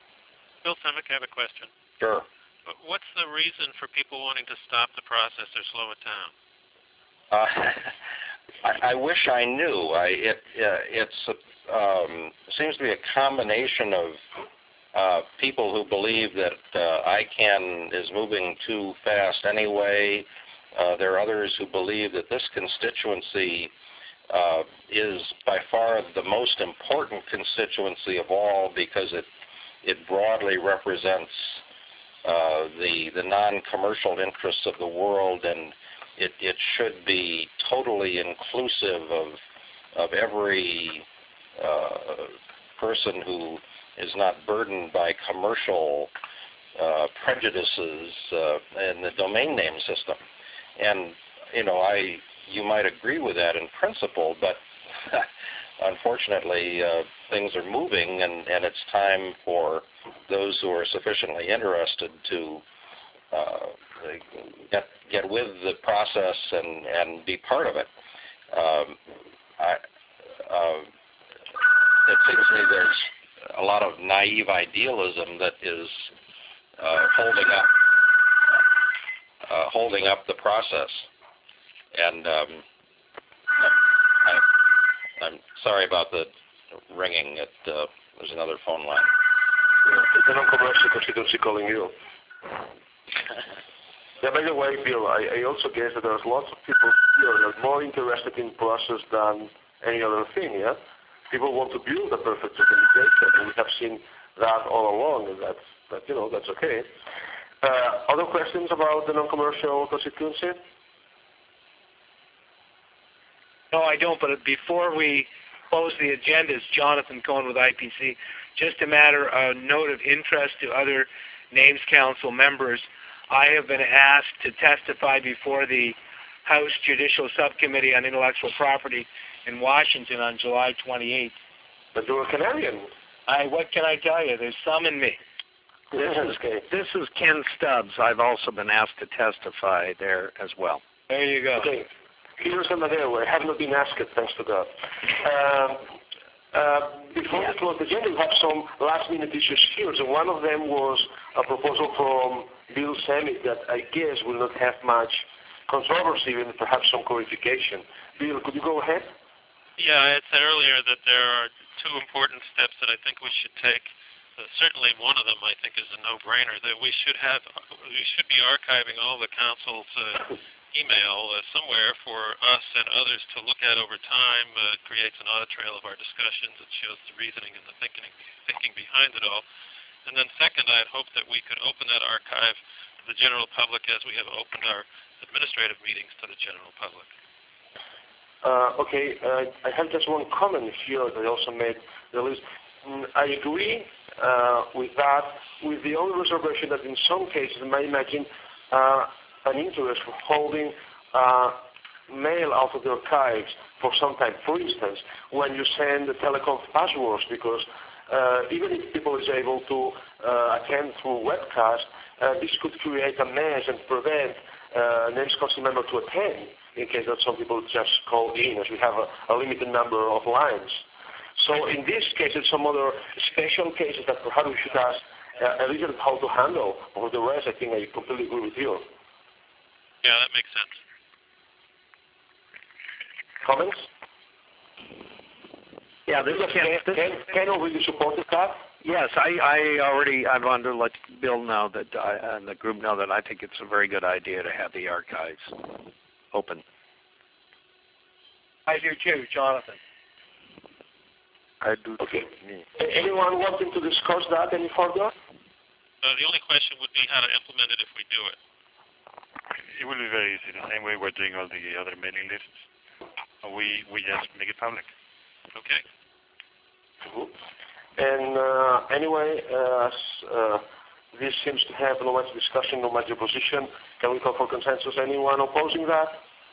Bill Semick, I have a question. Sure. What's the reason for people wanting to stop the process or slow it down? Uh, I, I wish I knew. I, it uh, it's um, seems to be a combination of uh, people who believe that uh, I CAN is moving too fast anyway. Uh, there are others who believe that this constituency uh, is by far the most important constituency of all because it it broadly represents uh, the the non-commercial interests of the world, and it it should be totally inclusive of of every uh, person who is not burdened by commercial uh, prejudices uh, in the domain name system. And you know, I you might agree with that in principle, but unfortunately, uh, things are moving, and, and it's time for those who are sufficiently interested to uh, get get with the process and, and be part of it. Um, I, uh, it seems to me there's a lot of naive idealism that is uh, holding up uh, holding up the process. And um, I, I'm sorry about the ringing. It, uh, there's another phone line. It's a non-commercial constituency calling you. Yeah, by the way, Bill, I, I also guess that there's lots of people here that are more interested in process than any other thing, yeah? People want to build a perfect organization, and we have seen that all along, and that's, that, you know, that's okay. Uh, other questions about the non-commercial constituency? No, I don't, but before we close the agendas, Jonathan Cohen with I P C, just a matter, a note of interest to other Names Council members. I have been asked to testify before the House Judicial Subcommittee on Intellectual Property in Washington on July twenty-eighth. But you're a Canadian. I, what can I tell you? There's some in me. This is, this is Ken Stubbs. I've also been asked to testify there as well. There you go. Okay. Here's Amadeo. I have not been asked, thanks to God. Um, uh, before we close the agenda, we have some last-minute issues here. So one of them was a proposal from Bill Semick that I guess will not have much controversy, even perhaps some clarification. Bill, could you go ahead? Yeah, I had said earlier that there are two important steps that I think we should take. Uh, certainly one of them, I think, is a no-brainer, that we should have, we should be archiving all the council's uh, email uh, somewhere for us and others to look at over time. Uh, it creates an audit trail of our discussions. It shows the reasoning and the thinking, thinking behind it all. And then second, I had hoped that we could open that archive to the general public as we have opened our administrative meetings to the general public. Uh, okay, uh, I have just one comment here that I also made the list. Mm, I agree uh, with that, with the only reservation that in some cases I might imagine uh, an interest for holding uh, mail out of the archives for some time. For instance, when you send the telecom passwords, because uh, even if people is able to uh, attend through webcast, uh, this could create a mess and prevent uh, Names Council member to attend in case that some people just call in, as we have a, a limited number of lines. So in this case, and some other special cases that perhaps we should ask uh, a little bit how to handle. For the rest, I think I completely agree with you. Yeah, that makes sense. Comments? Yeah, this is Ken. Ken, Ken, Ken already supported that? Yes, I, I already, I wanted to let Bill know that, I, and the group know that I think it's a very good idea to have the archives open. I do too, Jonathan. I do okay. too. Me. Anyone wanting to discuss that any further? Uh, the only question would be how to implement it if we do it. It will be very easy, the same way we're doing all the other mailing lists. We, we just make it public. Okay. Mm-hmm. And uh, anyway, uh, as uh, this seems to have no much discussion, no much opposition, can we call for consensus? Anyone opposing that?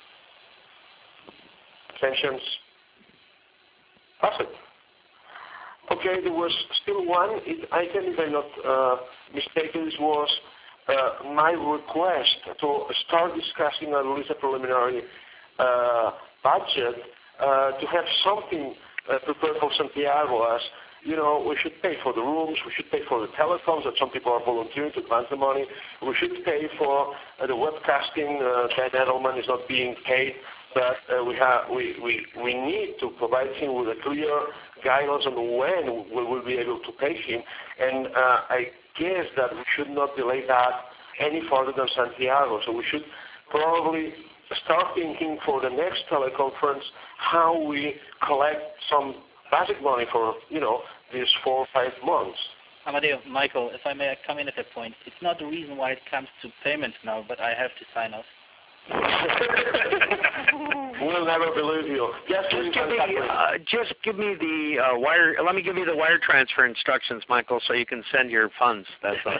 Abstentions? Pass it. Okay, there was still one item, if I'm not uh, mistaken. This was uh, my request to start discussing at least a preliminary uh, budget uh, to have something uh, prepared for Santiago as you know, we should pay for the rooms, we should pay for the telecoms that some people are volunteering to advance the money, we should pay for uh, the webcasting. Uh, Dan Edelman is not being paid, but uh, we, have, we, we, we need to provide him with a clear guidance on when we will be able to pay him. And uh, I guess that we should not delay that any further than Santiago. So we should probably start thinking for the next teleconference how we collect some basic money for, you know, these four or five months. Amadeo, Michael, if I may come in at that point, it's not the reason why it comes to payments now, but I have to sign off. We'll never believe you. Yes, just, give me, uh, just give me the uh, wire. Let me give you the wire transfer instructions, Michael, so you can send your funds. That's all.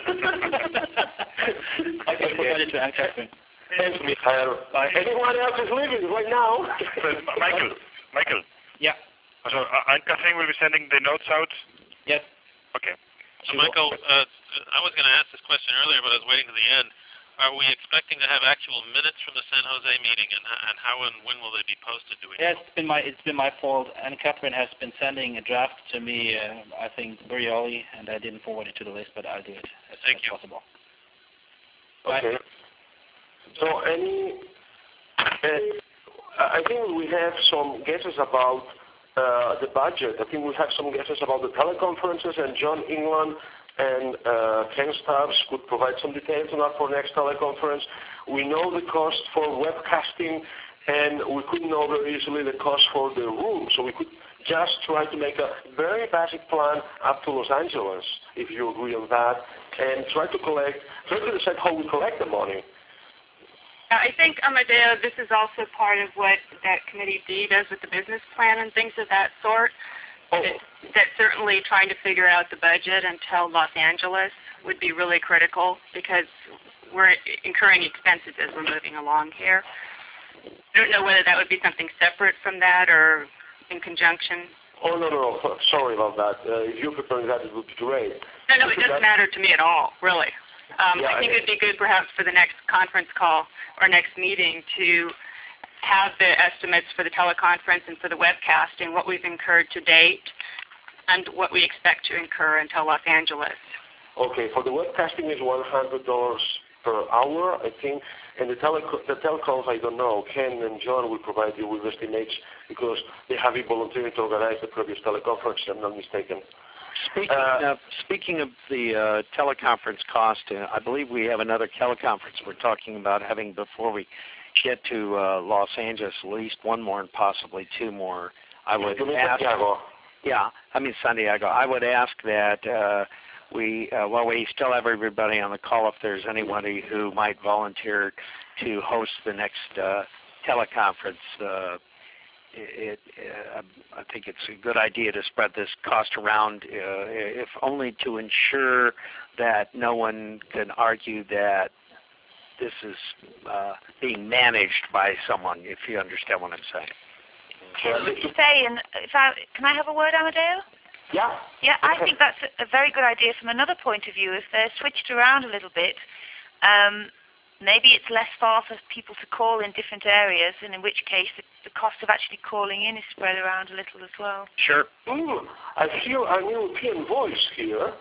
I can provide it to Anne Catherine. Thanks, Michael. Anyone else is leaving right now? Michael, Michael. Yeah. So uh, Anne Catherine will be sending the notes out? Yes. Okay. So Michael, uh, I was going to ask this question earlier, but I was waiting to the end. Are we expecting to have actual minutes from the San Jose meeting, and, and how and when will they be posted? Do we know? Yeah, it's been my it's been my fault. Anne Catherine has been sending a draft to me. Uh, I think very early, and I didn't forward it to the list, but I'll do it as soon as possible. Okay. So any, uh, I think we have some guesses about uh, the budget. I think we have some guesses about the teleconferences, and John England and uh, Ken Stubbs could provide some details on that for next teleconference. We know the cost for webcasting, and we could know very easily the cost for the room. So we could just try to make a very basic plan up to Los Angeles, if you agree on that, and try to collect, try to decide how we collect the money. I think, Amadeo, this is also part of what that Committee D does with the business plan and things of that sort. Oh. That, that certainly trying to figure out the budget until Los Angeles would be really critical, because we're incurring expenses as we're moving along here. I don't know whether that would be something separate from that or in conjunction. Oh, no, no, sorry about that. Uh, if you're preparing that, it would be great. No, no, it doesn't matter to me at all, really. Um, Yeah, I think I- it would be good perhaps for the next conference call or next meeting to have the estimates for the teleconference and for the webcasting, what we've incurred to date, and what we expect to incur until Los Angeles. Okay, for the webcasting is one hundred dollars per hour, I think, and the, tele the telecoms, I don't know. Ken and John will provide you with estimates because they have been volunteering to organize the previous teleconference, if I'm not mistaken. Speaking, Uh, of, speaking of the uh, teleconference cost, uh, I believe we have another teleconference we're talking about having before we get to uh, Los Angeles, at least one more and possibly two more. I would You mean ask, Santiago? yeah, I mean Santiago. I would ask that uh, we, uh, well, we still have everybody on the call, if there's anybody who might volunteer to host the next uh, teleconference. Uh, it, uh, I think it's a good idea to spread this cost around, uh, if only to ensure that no one can argue that this is uh, being managed by someone, if you understand what I'm saying. What would you say? And if I, can I have a word, Amadeo? Yeah. Yeah, I think that's a, a very good idea from another point of view. If they're switched around a little bit, um, maybe it's less far for people to call in different areas, and in which case the, the cost of actually calling in is spread around a little as well. Sure. Mm, I hear an European voice here.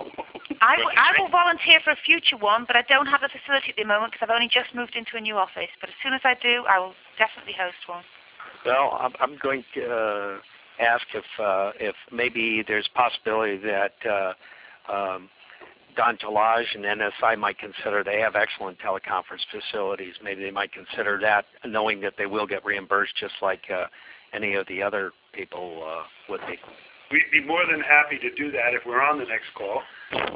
I, w I will volunteer for a future one, but I don't have a facility at the moment because I've only just moved into a new office. But as soon as I do, I will definitely host one. Well, I'm, I'm going to uh, ask if uh, if maybe there's possibility that uh, um, Don Talage and N S I might consider, they have excellent teleconference facilities. Maybe they might consider that, knowing that they will get reimbursed just like uh, any of the other people uh, would be. We'd be more than happy to do that if we're on the next call.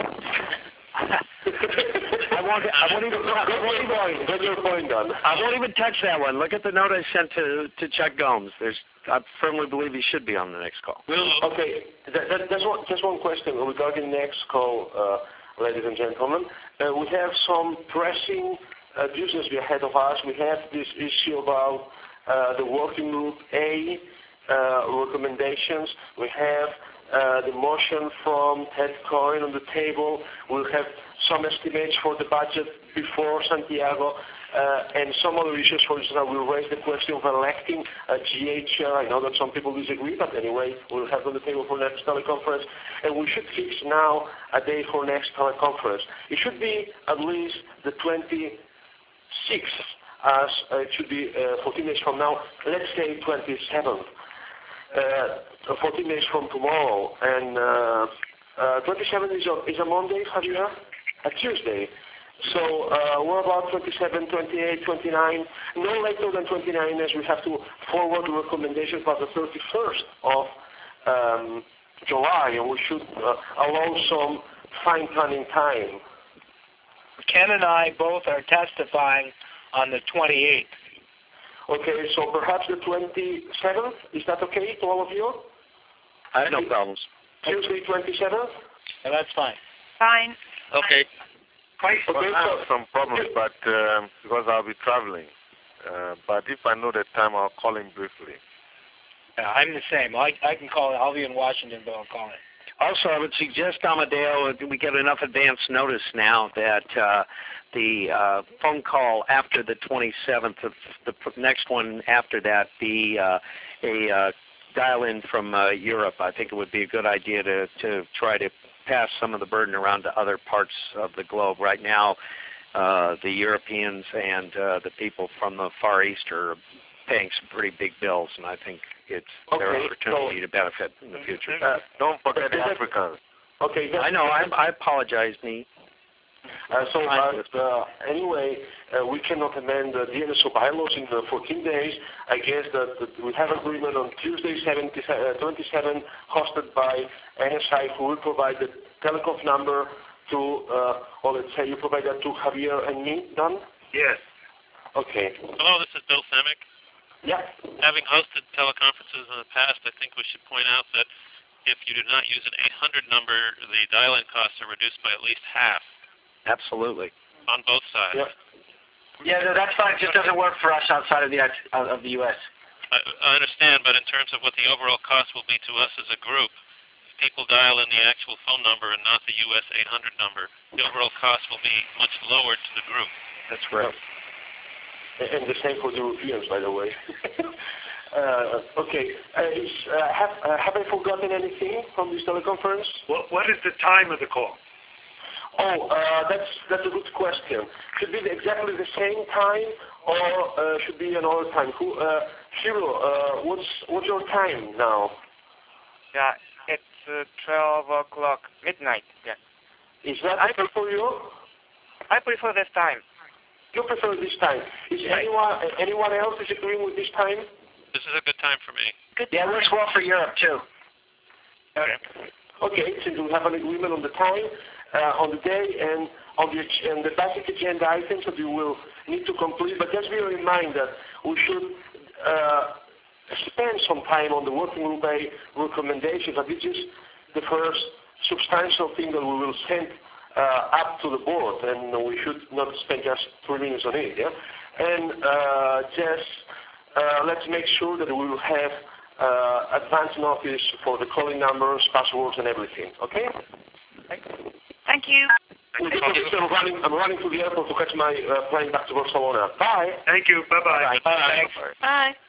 I won't, I won't even, I won't even, Get your point done. I won't even touch that one. Look at the note I sent to, to Chuck Gomes. There's, I firmly believe he should be on the next call. Okay, that, that, that's one, just one question regarding next call, uh, ladies and gentlemen. Uh, we have some pressing uh, business ahead of us. We have this issue about uh, the working group A uh, recommendations. We have uh, the motion from Ted Coyne on the table. We'll have some estimates for the budget before Santiago. Uh, and some other issues, for instance, I will raise the question of electing a G A chair. I know that some people disagree, but anyway, we'll have it on the table for next teleconference. And we should fix now a day for next teleconference. It should be at least the twenty-sixth, as uh, it should be uh, fourteen days from now. Let's say twenty-seventh, uh, fourteen days from tomorrow. And uh, uh, twenty-seventh is a, is a Monday, Javier? A Tuesday. So uh, what about twenty-seven, twenty-eight, twenty-nine? No later than twenty-nine, as we have to forward the recommendations by the thirty-first of um, July, and we should uh, allow some fine-tuning time. Ken and I both are testifying on the twenty-eighth. Okay, so perhaps the twenty-seventh, is that okay to all of you? I have no problems. Tuesday, twenty-seventh? Yeah, that's fine. Fine. Okay. Okay, Well, I so have some problems, but um, because I'll be traveling. Uh, but if I know the time, I'll call him briefly. Yeah, I'm the same. I, I can call it. I'll be in Washington, but I'll call it. Also, I would suggest, Amadeo, we get enough advance notice now that uh, the uh, phone call after the twenty-seventh, of the next one after that, be uh, a uh, dial-in from uh, Europe. I think it would be a good idea to, to try to pass some of the burden around to other parts of the globe. Right now, uh, the Europeans and uh, the people from the Far East are paying some pretty big bills, and I think it's Okay, their opportunity so- to benefit in the future. Uh, Don't forget the Africans. Okay, I know. I, I apologize, Nee. Uh, so, uh, uh, anyway, uh, we cannot amend the D N S O bylaws in the fourteen days. I guess that, that we have agreement on Tuesday, seventy, uh, twenty-seven, hosted by N S I, who will provide the teleconf number to, uh, or let's say you provide that to Javier and me, done? Yes. Okay. Hello, this is Bill Semick. Yeah. Having hosted teleconferences in the past, I think we should point out that if you do not use an eight hundred number, the dial-in costs are reduced by at least half Absolutely. on both sides. Yeah. Yeah, no, that's fine. It just doesn't work for us outside of the of the U S. I, I understand, but in terms of what the overall cost will be to us as a group, if people dial in the actual phone number and not the U S eight hundred number, the overall cost will be much lower to the group. That's right. And and the same for the Europeans, by the way. uh, okay. Uh, is, uh, have, uh, have I forgotten anything from this teleconference? What, what is the time of the call? Oh, uh, that's that's a good question. Should be exactly the same time, or uh, should be another time? Who, uh, Shiro, uh, what's what's your time now? Yeah, it's uh, twelve o'clock midnight. Yeah. Is that okay for you? I prefer this time. You prefer this time? Is anyone anyone else disagreeing with this time? This is a good time for me. Good. Yeah, it works well for Europe too. Okay. Okay, since we have an agreement on the time, uh, on the day, and on the and the basic agenda items that you will need to complete. But just bear in mind that we should uh, spend some time on the working group A recommendations. That this is the first substantial thing that we will send uh, up to the board, and we should not spend just three minutes on it. Yeah, and uh, just uh, let's make sure that we will have uh, advance notice for the calling numbers, passwords, and everything. Okay. Thank you. I'm running, I'm running to the airport to catch my uh, plane back to Barcelona. Bye. Thank you. Bye-bye. Bye. Thanks. Bye.